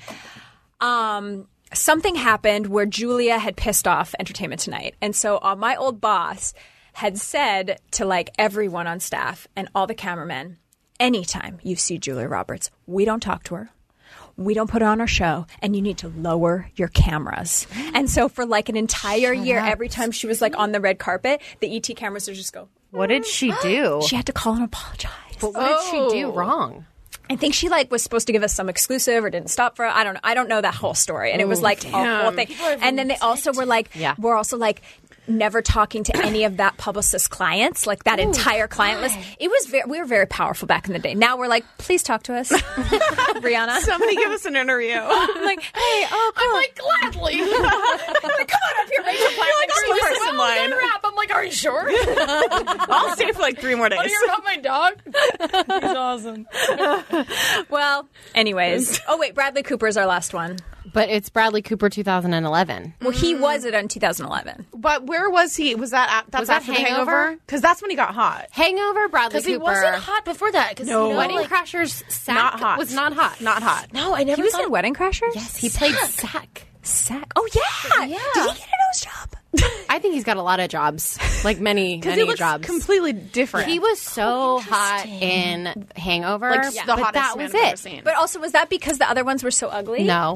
Something happened where Julia had pissed off Entertainment Tonight, and so my old boss had said to like everyone on staff and all the cameramen, anytime you see Julia Roberts, we don't talk to her. We don't put her on our show, and you need to lower your cameras. And so for like an entire year, every time she was like on the red carpet, the ET cameras would just go. What did she do? She had to call and apologize. But what did she do wrong? I think she like was supposed to give us some exclusive or didn't stop for I don't know. I don't know that whole story. And it was like a whole thing. And then they also were like, we're also like never talking to any of that publicist clients, like that entire client list. It was we were very powerful back in the day. Now we're like, please talk to us, Rihanna. Somebody give us an interview. I'm like, hey, oh, cool. I'm like, gladly. I'm like, come on up here, Rachel Platt. like, I'm the first in line. Rap. I'm like, are you sure? I'll stay for like 3 more days. Want to hear about my dog? He's awesome. Well, anyways. Oh wait, Bradley Cooper is our last one. But it's Bradley Cooper 2011. Well, he was it in 2011. But where was he? Was that Was after that the Hangover? Because that's when he got hot. Hangover, Bradley Because he Cooper. wasn't hot before that. No. Wedding like, Crashers sack Not hot. was not hot. Not hot. no, I never He was thought in Wedding Crashers? Yes, he played sack. Sack. Oh yeah. Yeah. Did he get a nose job? I think he's got a lot of jobs, like many Because he looks jobs. completely different. He was so hot in Hangover, Like, the but hottest that man was I've ever it. seen. But also, was that because the other ones were so ugly? No.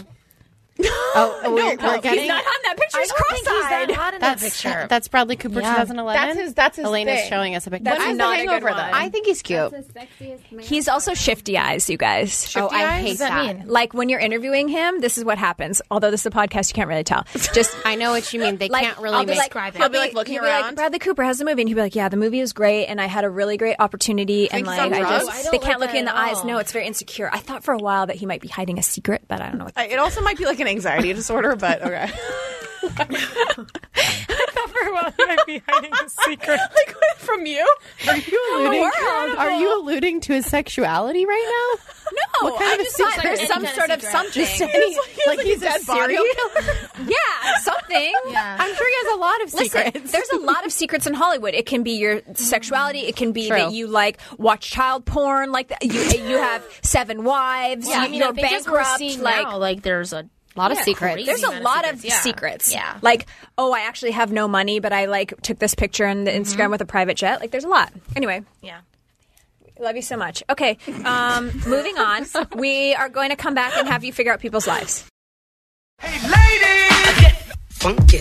We're getting He's not on that picture. He's I don't think he's cross-eyed. that hot in that picture. That's Bradley Cooper Yeah. 2011. That's his Elena's thing. showing us a picture. That's When was not the a good Hangover, one. then? I think he's cute. He's also shifty eyes, you guys. Oh, I eyes? hate What does that that. mean? Like when you're interviewing him, this is what happens. Although this is a podcast, you can't really tell. Just I know what you mean. They like can't really I'll be make like, describe it. he'll He'll be, like, looking he'll be around. Like, Bradley Cooper has the movie, and he'll be like, "Yeah, the movie is great, and I had a really great opportunity." And Think he's like, on drugs? I don't they like can't look that you in the at eyes. all. No, it's very insecure. I thought for a while that he might be hiding a secret, but I don't know what. It also might be like an anxiety disorder, but okay. For a while, he might be hiding a secret. Like from you? Are you alluding to his sexuality right now? No, What kind I of a just thought secret? there's some Any sort of kind of secret. something. Like he's a serial killer? Yeah, something. Yeah. I'm sure he has a lot of secrets. Listen, there's a lot of secrets in Hollywood. It can be your sexuality. It can be True. that you like watch child porn. Like you have 7 wives. Yeah, I mean, you're I think as we're bankrupt. seeing Like now, like there's a lot of secrets. crazy there's a amount lot of secrets. secrets. Yeah. Like, oh, I actually have no money, but I like took this picture on the Instagram with a private jet. Like, there's a lot. Anyway. Yeah. Love you so much. Okay, moving on. We are going to come back and have you figure out people's lives. Hey, ladies! Get funky.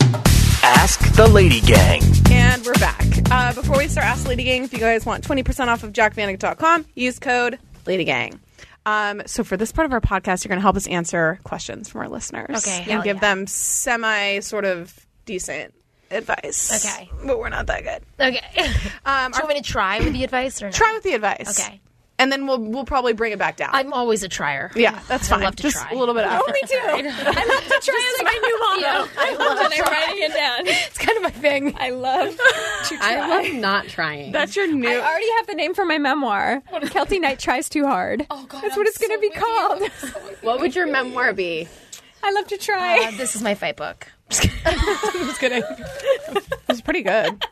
Ask the Lady Gang. And we're back. Before we start Ask Lady Gang, if you guys want 20% off of jackvanek.com, use code LadyGang. So for this part of our podcast, you're going to help us answer questions from our listeners. Okay, And hell give yeah. them semi sort of decent advice. Okay. But we're not that good. Okay. Do you want me to try with the advice or no? Try with the advice. Okay. And then we'll probably bring it back down. I'm always a trier. Yeah, that's fine. I love to Just try. a little bit of effort. Me too. I love to try. It's my new motto. I love to I'm try. writing it down. It's kind of my thing. I love to try. I love not trying. That's your new... I already have the name for my memoir. Kelty Knight Tries Too Hard. Oh, God, That's what it's going to be called. What would your memoir be? I love to try. This is my fight book. Just kidding. It's pretty good.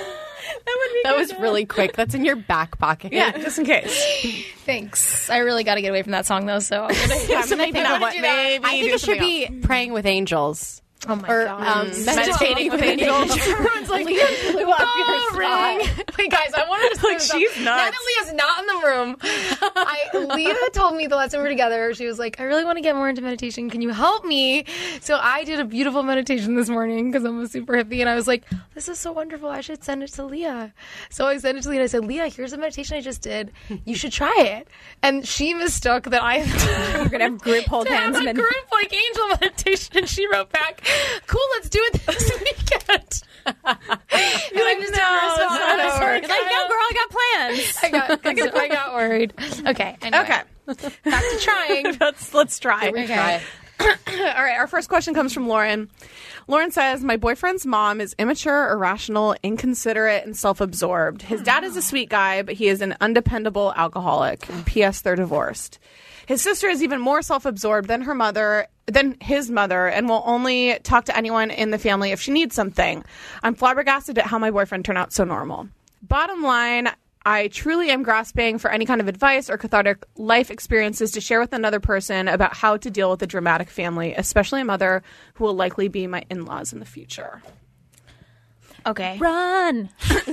That was really quick. That's in your back pocket. Yeah, just in case. Thanks. I really got to get away from that song, though, so I'm going to You know what? Maybe I think do it should something else. be Praying with Angels. Oh, my Or God. meditating with angels. Everyone's like, Leah blew up your "Oh, ring." Wait, guys, I wanted to Like, she's Now nuts. that Leah's not in the room, Leah told me the last time we were together, she was like, I really want to get more into meditation. Can you help me? So I did a beautiful meditation this morning because I'm a super hippie. And I was like, this is so wonderful. I should send it to Leah. So I sent it to Leah and I said, Leah, here's a meditation I just did. You should try it. And she mistook that I We're going to have group hold to hands. have a group like angel meditation. And she wrote back, cool, let's do it this weekend. And I just Like, no, girl, I got plans. I got worried. Okay. Anyway. Okay. Back to trying. Let's try. Okay. All right, our first question comes from Lauren. Lauren says, my boyfriend's mom is immature, irrational, inconsiderate, and self-absorbed. His dad is a sweet guy, but he is an undependable alcoholic. P.S. They're divorced. His sister is even more self-absorbed than his mother, and will only talk to anyone in the family if she needs something. I'm flabbergasted at how my boyfriend turned out so normal. Bottom line, I truly am grasping for any kind of advice or cathartic life experiences to share with another person about how to deal with a dramatic family, especially a mother who will likely be my in-laws in the future. Okay. Run.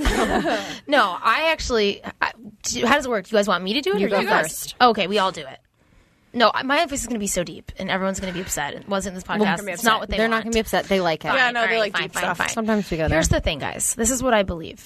No, I actually. How does it work? Do you guys want me to do it? You or go you first. Okay, we all do it. No, my advice is going to be so deep, and everyone's going to be upset. It wasn't this podcast. It's not what They're not want. going to be upset. They like it. Yeah, no, All they like fine, deep fine, stuff. fine. Sometimes we go there. Here's the thing, guys. This is what I believe.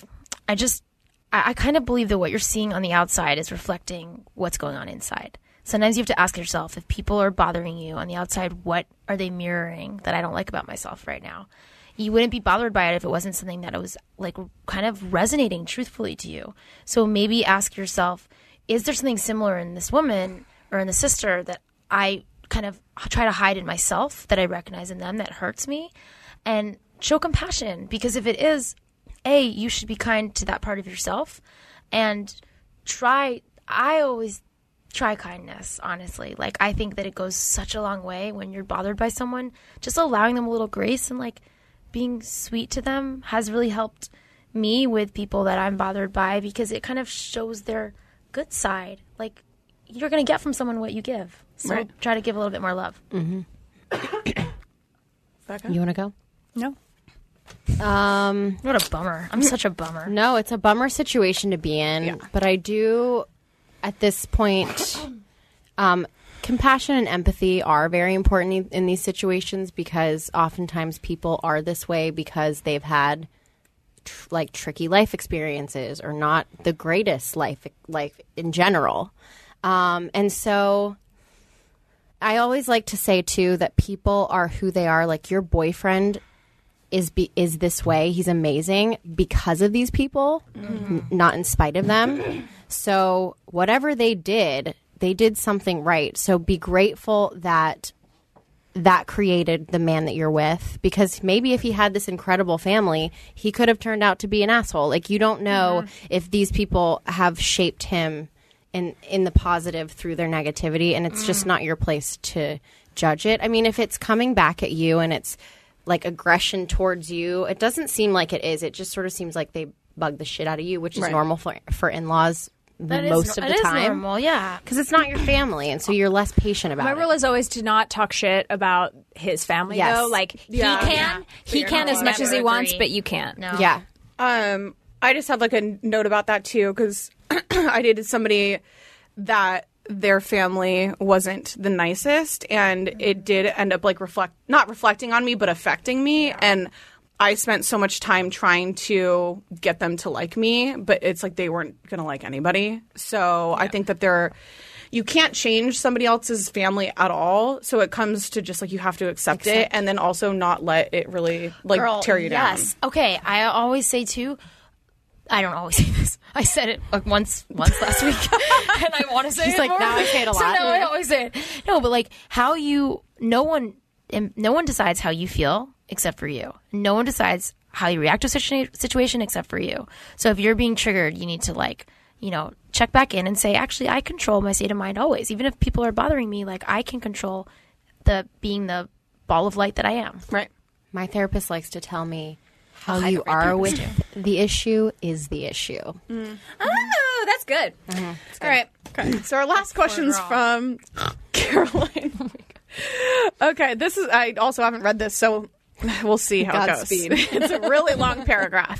I kind of believe that what you're seeing on the outside is reflecting what's going on inside. Sometimes you have to ask yourself, if people are bothering you on the outside, what are they mirroring that I don't like about myself right now? You wouldn't be bothered by it if it wasn't something that was like kind of resonating truthfully to you. So maybe ask yourself, is there something similar in this woman or in the sister that I kind of try to hide in myself that I recognize in them that hurts me? And show compassion, because if it is, you should be kind to that part of yourself, and I always try kindness, honestly. Like, I think that it goes such a long way when you're bothered by someone. Just allowing them a little grace and like being sweet to them has really helped me with people that I'm bothered by, because it kind of shows their good side. Like, you're going to get from someone what you give. So Right. try to give a little bit more love. You want to go? No. What a bummer. I'm such a bummer. No, it's a bummer situation to be in. But I do, at this point, compassion and empathy are very important in these situations, because oftentimes people are this way because they've had tricky life experiences or not the greatest life in general. And so I always like to say, too, that people are who they are. Like, your boyfriend is this way. He's amazing because of these people, not in spite of them. So whatever they did something right. So be grateful that created the man that you're with, because maybe if he had this incredible family, he could have turned out to be an asshole. Like, you don't know if these people have shaped him in the positive through their negativity, and it's just not your place to judge it. I mean, if it's coming back at you and it's like aggression towards you. It doesn't seem like it is. It just sort of seems like they bug the shit out of you, which is normal for in-laws most of the time. It is normal, yeah. Because it's not your family, and so you're less patient about My it. rule is always to not talk shit about his family, Yes. though. Like, he can as much as he wants, but you can't. No. Yeah. I just have like a note about that too, because I dated somebody that their family wasn't the nicest, and it did end up like not reflecting on me, but affecting me. And I spent so much time trying to get them to like me, but it's like they weren't going to like anybody. So I think that you can't change somebody else's family at all. So it comes to just like you have to accept it, and then also not let it really like tear you down. Yes. Okay. I always say too. I don't always say this. I said it like once last week, and I want to say it like, more. now I say it a lot. So now I always say it. No, but like no one decides how you feel except for you. No one decides how you react to a situation except for you. So if you're being triggered, you need to like, check back in and say, actually, I control my state of mind always. Even if people are bothering me, like I can control being the ball of light that I am. Right. My therapist likes to tell me how you are with the issue is the issue. Oh, that's good. All right. Okay. So our last question's from Caroline. Okay. This is, I also haven't read this, so we'll see how it goes. Godspeed. It's a really long paragraph.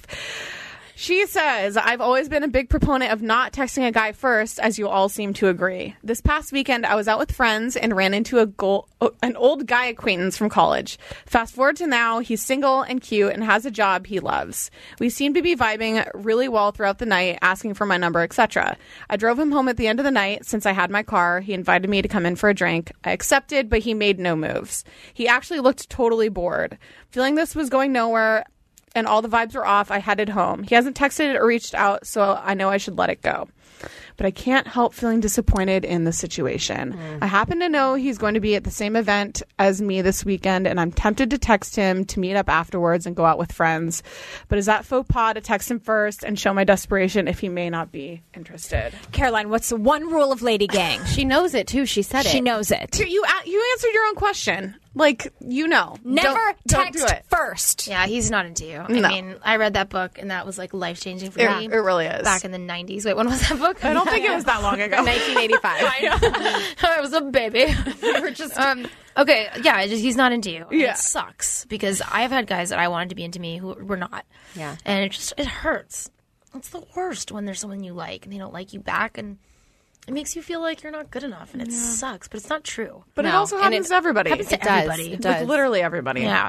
She says, I've always been a big proponent of not texting a guy first, as you all seem to agree. This past weekend, I was out with friends and ran into an old guy acquaintance from college. Fast forward to now, he's single and cute and has a job he loves. We seem to be vibing really well throughout the night, asking for my number, etc. I drove him home at the end of the night. Since I had my car, he invited me to come in for a drink. I accepted, but he made no moves. He actually looked totally bored. Feeling this was going nowhere, and all the vibes were off, I headed home. He hasn't texted or reached out, so I know I should let it go. But I can't help feeling disappointed in the situation. I happen to know he's going to be at the same event as me this weekend, and I'm tempted to text him to meet up afterwards and go out with friends. But is that faux pas to text him first and show my desperation if he may not be interested? Caroline, what's the one rule of Lady Gang? She knows it too. She said it. She knows it. You answered your own question. Like, Never don't do text it. first. Yeah, he's not into you. No. I mean, I read that book, and that was like life-changing for me. It really is. Back in the 90s. Wait, when was that book? I don't think it was that long ago. 1985. I was a baby. We were just okay. Yeah, he's not into you. And Yeah. it sucks because I've had guys that I wanted to be into me who were not. Yeah, and it hurts. It's the worst when there's someone you like and they don't like you back, and it makes you feel like you're not good enough, and it sucks. But it's not true. But it No. also And happens to everybody. happens to It does. everybody. It does. Like, literally everybody. Yeah.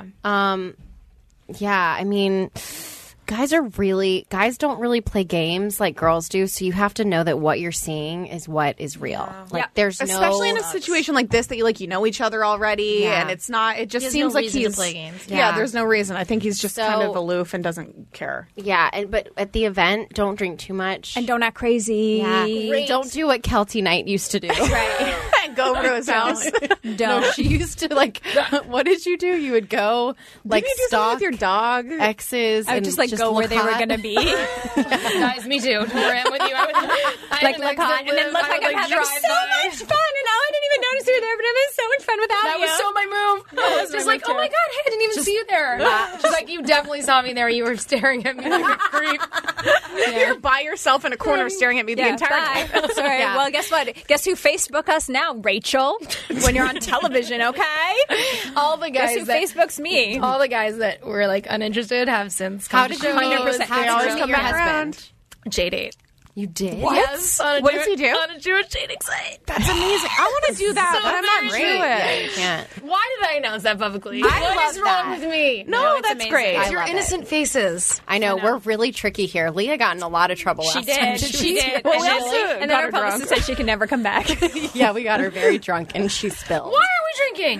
Yeah, I mean, guys don't really play games like girls do, so you have to know that what you're seeing is what is real. Like, there's Especially no... in a situation like this that you know each other already, Yeah. and it's not. It just There's seems no like reason he's to play games. Yeah. Yeah. There's no reason. I think he's just So- kind of aloof and doesn't care. Yeah, but at the event, don't drink too much. And don't act crazy. yeah. Don't do what Kelty Knight used to do. Right. Go over to his house. Don't. She used to what did you do? You would go like Didn't you do something stalk with your dog? exes I would and just go where look they were hot. going to be. Guys, me too. Where I am with you. I Like look hot and then look like I'm having so much fun, and I didn't even notice you were there, but it was so much fun without That you. was so my move. I was just like, oh my God, hey, I didn't even see you there. She's like, you definitely saw me there. You were staring at me like a creep. You're by yourself in a corner staring at me the entire bye. time. Sorry. Yeah. Well, guess what? Guess who Facebook us now? Rachel. When you're on television, okay? All the Guess guys who that Facebooks me? all the guys that were like uninterested have since How come did to you show. meet? 100%. How They did always you meet come your back husband? J-date. You did? Yes. On a What does he do? On a Jewish dating site. That's amazing. I want to do that, but I'm not very into Yeah, it. you can't. Why did I announce that publicly? I What love is wrong that. with me? No, it's that's amazing. great. I Your love it. innocent faces. I know, we're really tricky here. Leah got in a lot of trouble She last time. did. She did. Well, And we then- also and then got our her publicist drunk. said she can never come back. Yeah, we got her very drunk and she spilled. Why are we drinking?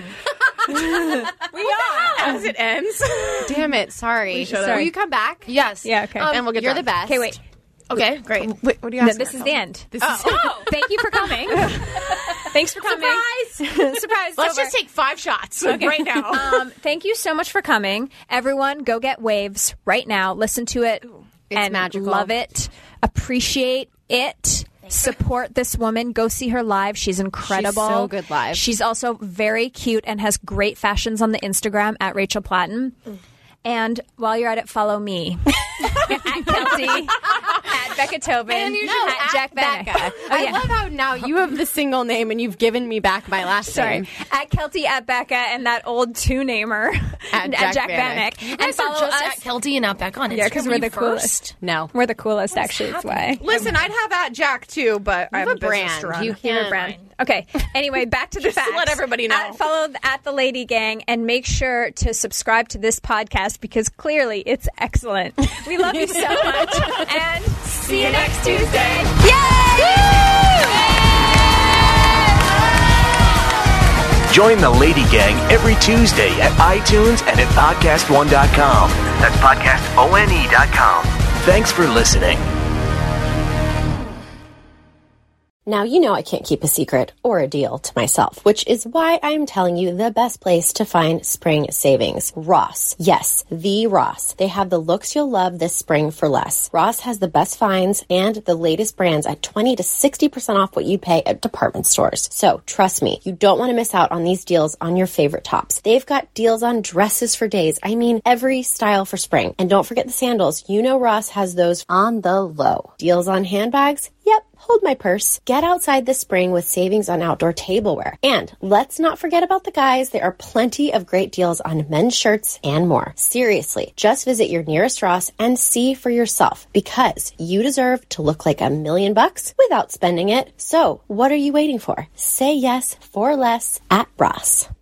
We are. As it ends. Damn it, sorry. should've. Will you come back? Yes. Yeah, okay. And we'll get You're drunk. the best. Okay, wait. Okay, great. Wait, what do you No, ask? this is the end. This is Thank you for coming. Thanks for coming. Surprise! Surprise! Let's Over. just take 5 shots right now. Thank you so much for coming. Everyone, go get Waves right now. Listen to it. It's and magical. Love it. Appreciate it. Support this woman. Go see her live. She's incredible. She's so good live. She's also very cute and has great fashions on the Instagram at Rachel Platten. And while you're at it, follow me at Kelty, at Becca Tobin, And you at Jack Becca. Bennick. I love how now you have the single name and you've given me back my last name. At Kelty, at Becca, and that old two-namer At Jack Bennick. Bennick. And follow us at Kelty and at Becca on Instagram. Yeah, because we're the coolest. No. We're the coolest, actually. That's why. Listen, I'd have at Jack too, but I have a business brand. to run. You You're a can't. brand. Okay. Anyway, back to the Just to facts. let everybody know. Follow at the Lady Gang and make sure to subscribe to this podcast because clearly it's excellent. We love you so much. And see you next Tuesday. Join the Lady Gang every Tuesday at iTunes and at podcastone.com. That's podcastone.com. Thanks for listening. Now, you know I can't keep a secret or a deal to myself, which is why I'm telling you the best place to find spring savings. Ross. Yes, the Ross. They have the looks you'll love this spring for less. Ross has the best finds and the latest brands at 20 to 60% off what you pay at department stores. So, trust me, you don't want to miss out on these deals on your favorite tops. They've got deals on dresses for days. I mean, every style for spring. And don't forget the sandals. You know Ross has those on the low. Deals on handbags? Yep. Hold my purse. Get outside this spring with savings on outdoor tableware. And let's not forget about the guys. There are plenty of great deals on men's shirts and more. Seriously, just visit your nearest Ross and see for yourself because you deserve to look like $1 million without spending it. So what are you waiting for? Say yes for less at Ross.